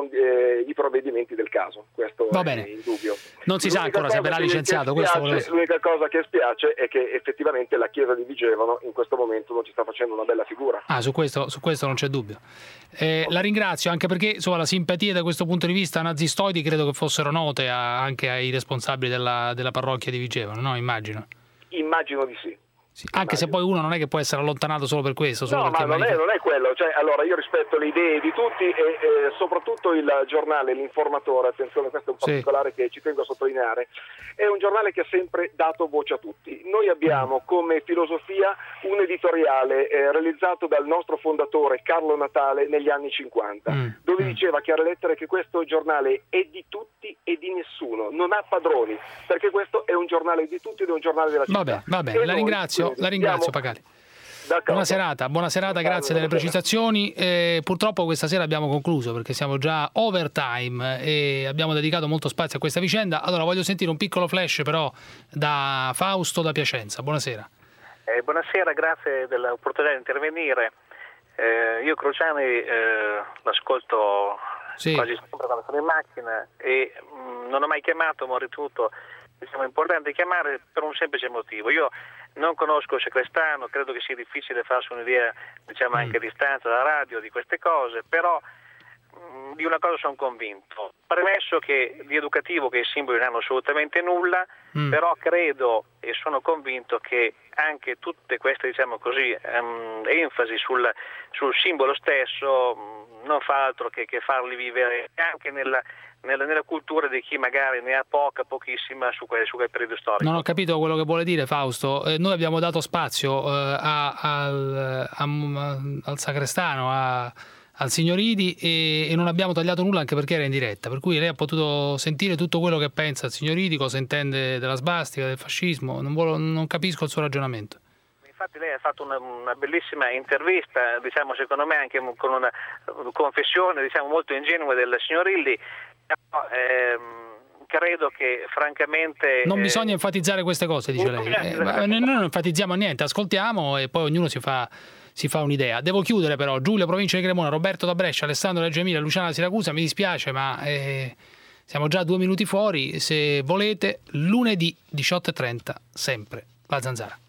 i provvedimenti del caso. Questo Va è bene. indubbio. Non si sa ancora se verrà licenziato. L'unica cosa che spiace è che effettivamente la chiesa di Vigevano in questo momento non ci sta facendo una bella figura. Su questo non c'è dubbio. La ringrazio, anche perché insomma le simpatie da questo punto di vista nazistoidi credo che fossero note anche ai responsabili della parrocchia di Vigevano, no? Immagino di sì. Anche se poi uno non è che può essere allontanato solo per questo. No, ma non è quello. Allora io rispetto le idee di tutti e soprattutto il giornale, l'Informatore, attenzione, questo è un particolare che ci tengo a sottolineare, è un giornale che ha sempre dato voce a tutti. Noi abbiamo come filosofia un editoriale realizzato dal nostro fondatore Carlo Natale negli anni 50, dove diceva a chiare lettere che questo giornale è di tutti e di nessuno, non ha padroni, perché questo è un giornale di tutti ed è un giornale della città. Va bene, la ringrazio Pacali. Buona serata, grazie delle precisazioni. Purtroppo questa sera abbiamo concluso perché siamo già overtime e abbiamo dedicato molto spazio a questa vicenda. Allora voglio sentire un piccolo flash però da Fausto da Piacenza. Buonasera. Buonasera, grazie dell'opportunità di intervenire. Io Cruciani l'ascolto quasi sempre quando sono in macchina e non ho mai chiamato, ma ho ritenuto importante chiamare per un semplice motivo. Io non conosco il sacrestano, credo che sia difficile farsi un'idea, anche a distanza dalla radio di queste cose, però di una cosa sono convinto. Premesso che di educativo che i simboli non hanno assolutamente nulla, però credo e sono convinto che anche tutte queste, enfasi sul simbolo stesso non fa altro che farli vivere anche nella cultura di chi magari ne ha pochissima su quel periodo storico. Non ho capito quello che vuole dire Fausto. Noi abbiamo dato spazio al sacrestano, al signor Idi e non abbiamo tagliato nulla anche perché era in diretta, per cui lei ha potuto sentire tutto quello che pensa il signor Idi, cosa intende della svastica, del fascismo. Non capisco il suo ragionamento. Infatti lei ha fatto una bellissima intervista, secondo me anche con una confessione confessione molto ingenua del signor Ildi. Credo che francamente non bisogna enfatizzare queste cose, dice lei. Noi non enfatizziamo niente, ascoltiamo e poi ognuno si fa un'idea. Devo chiudere però. Giulia, provincia di Cremona, Roberto da Brescia, Alessandro Reggio Emilia, Luciana da Siracusa. Mi dispiace ma siamo già 2 minuti fuori. Se volete lunedì 18:30 sempre La Zanzara.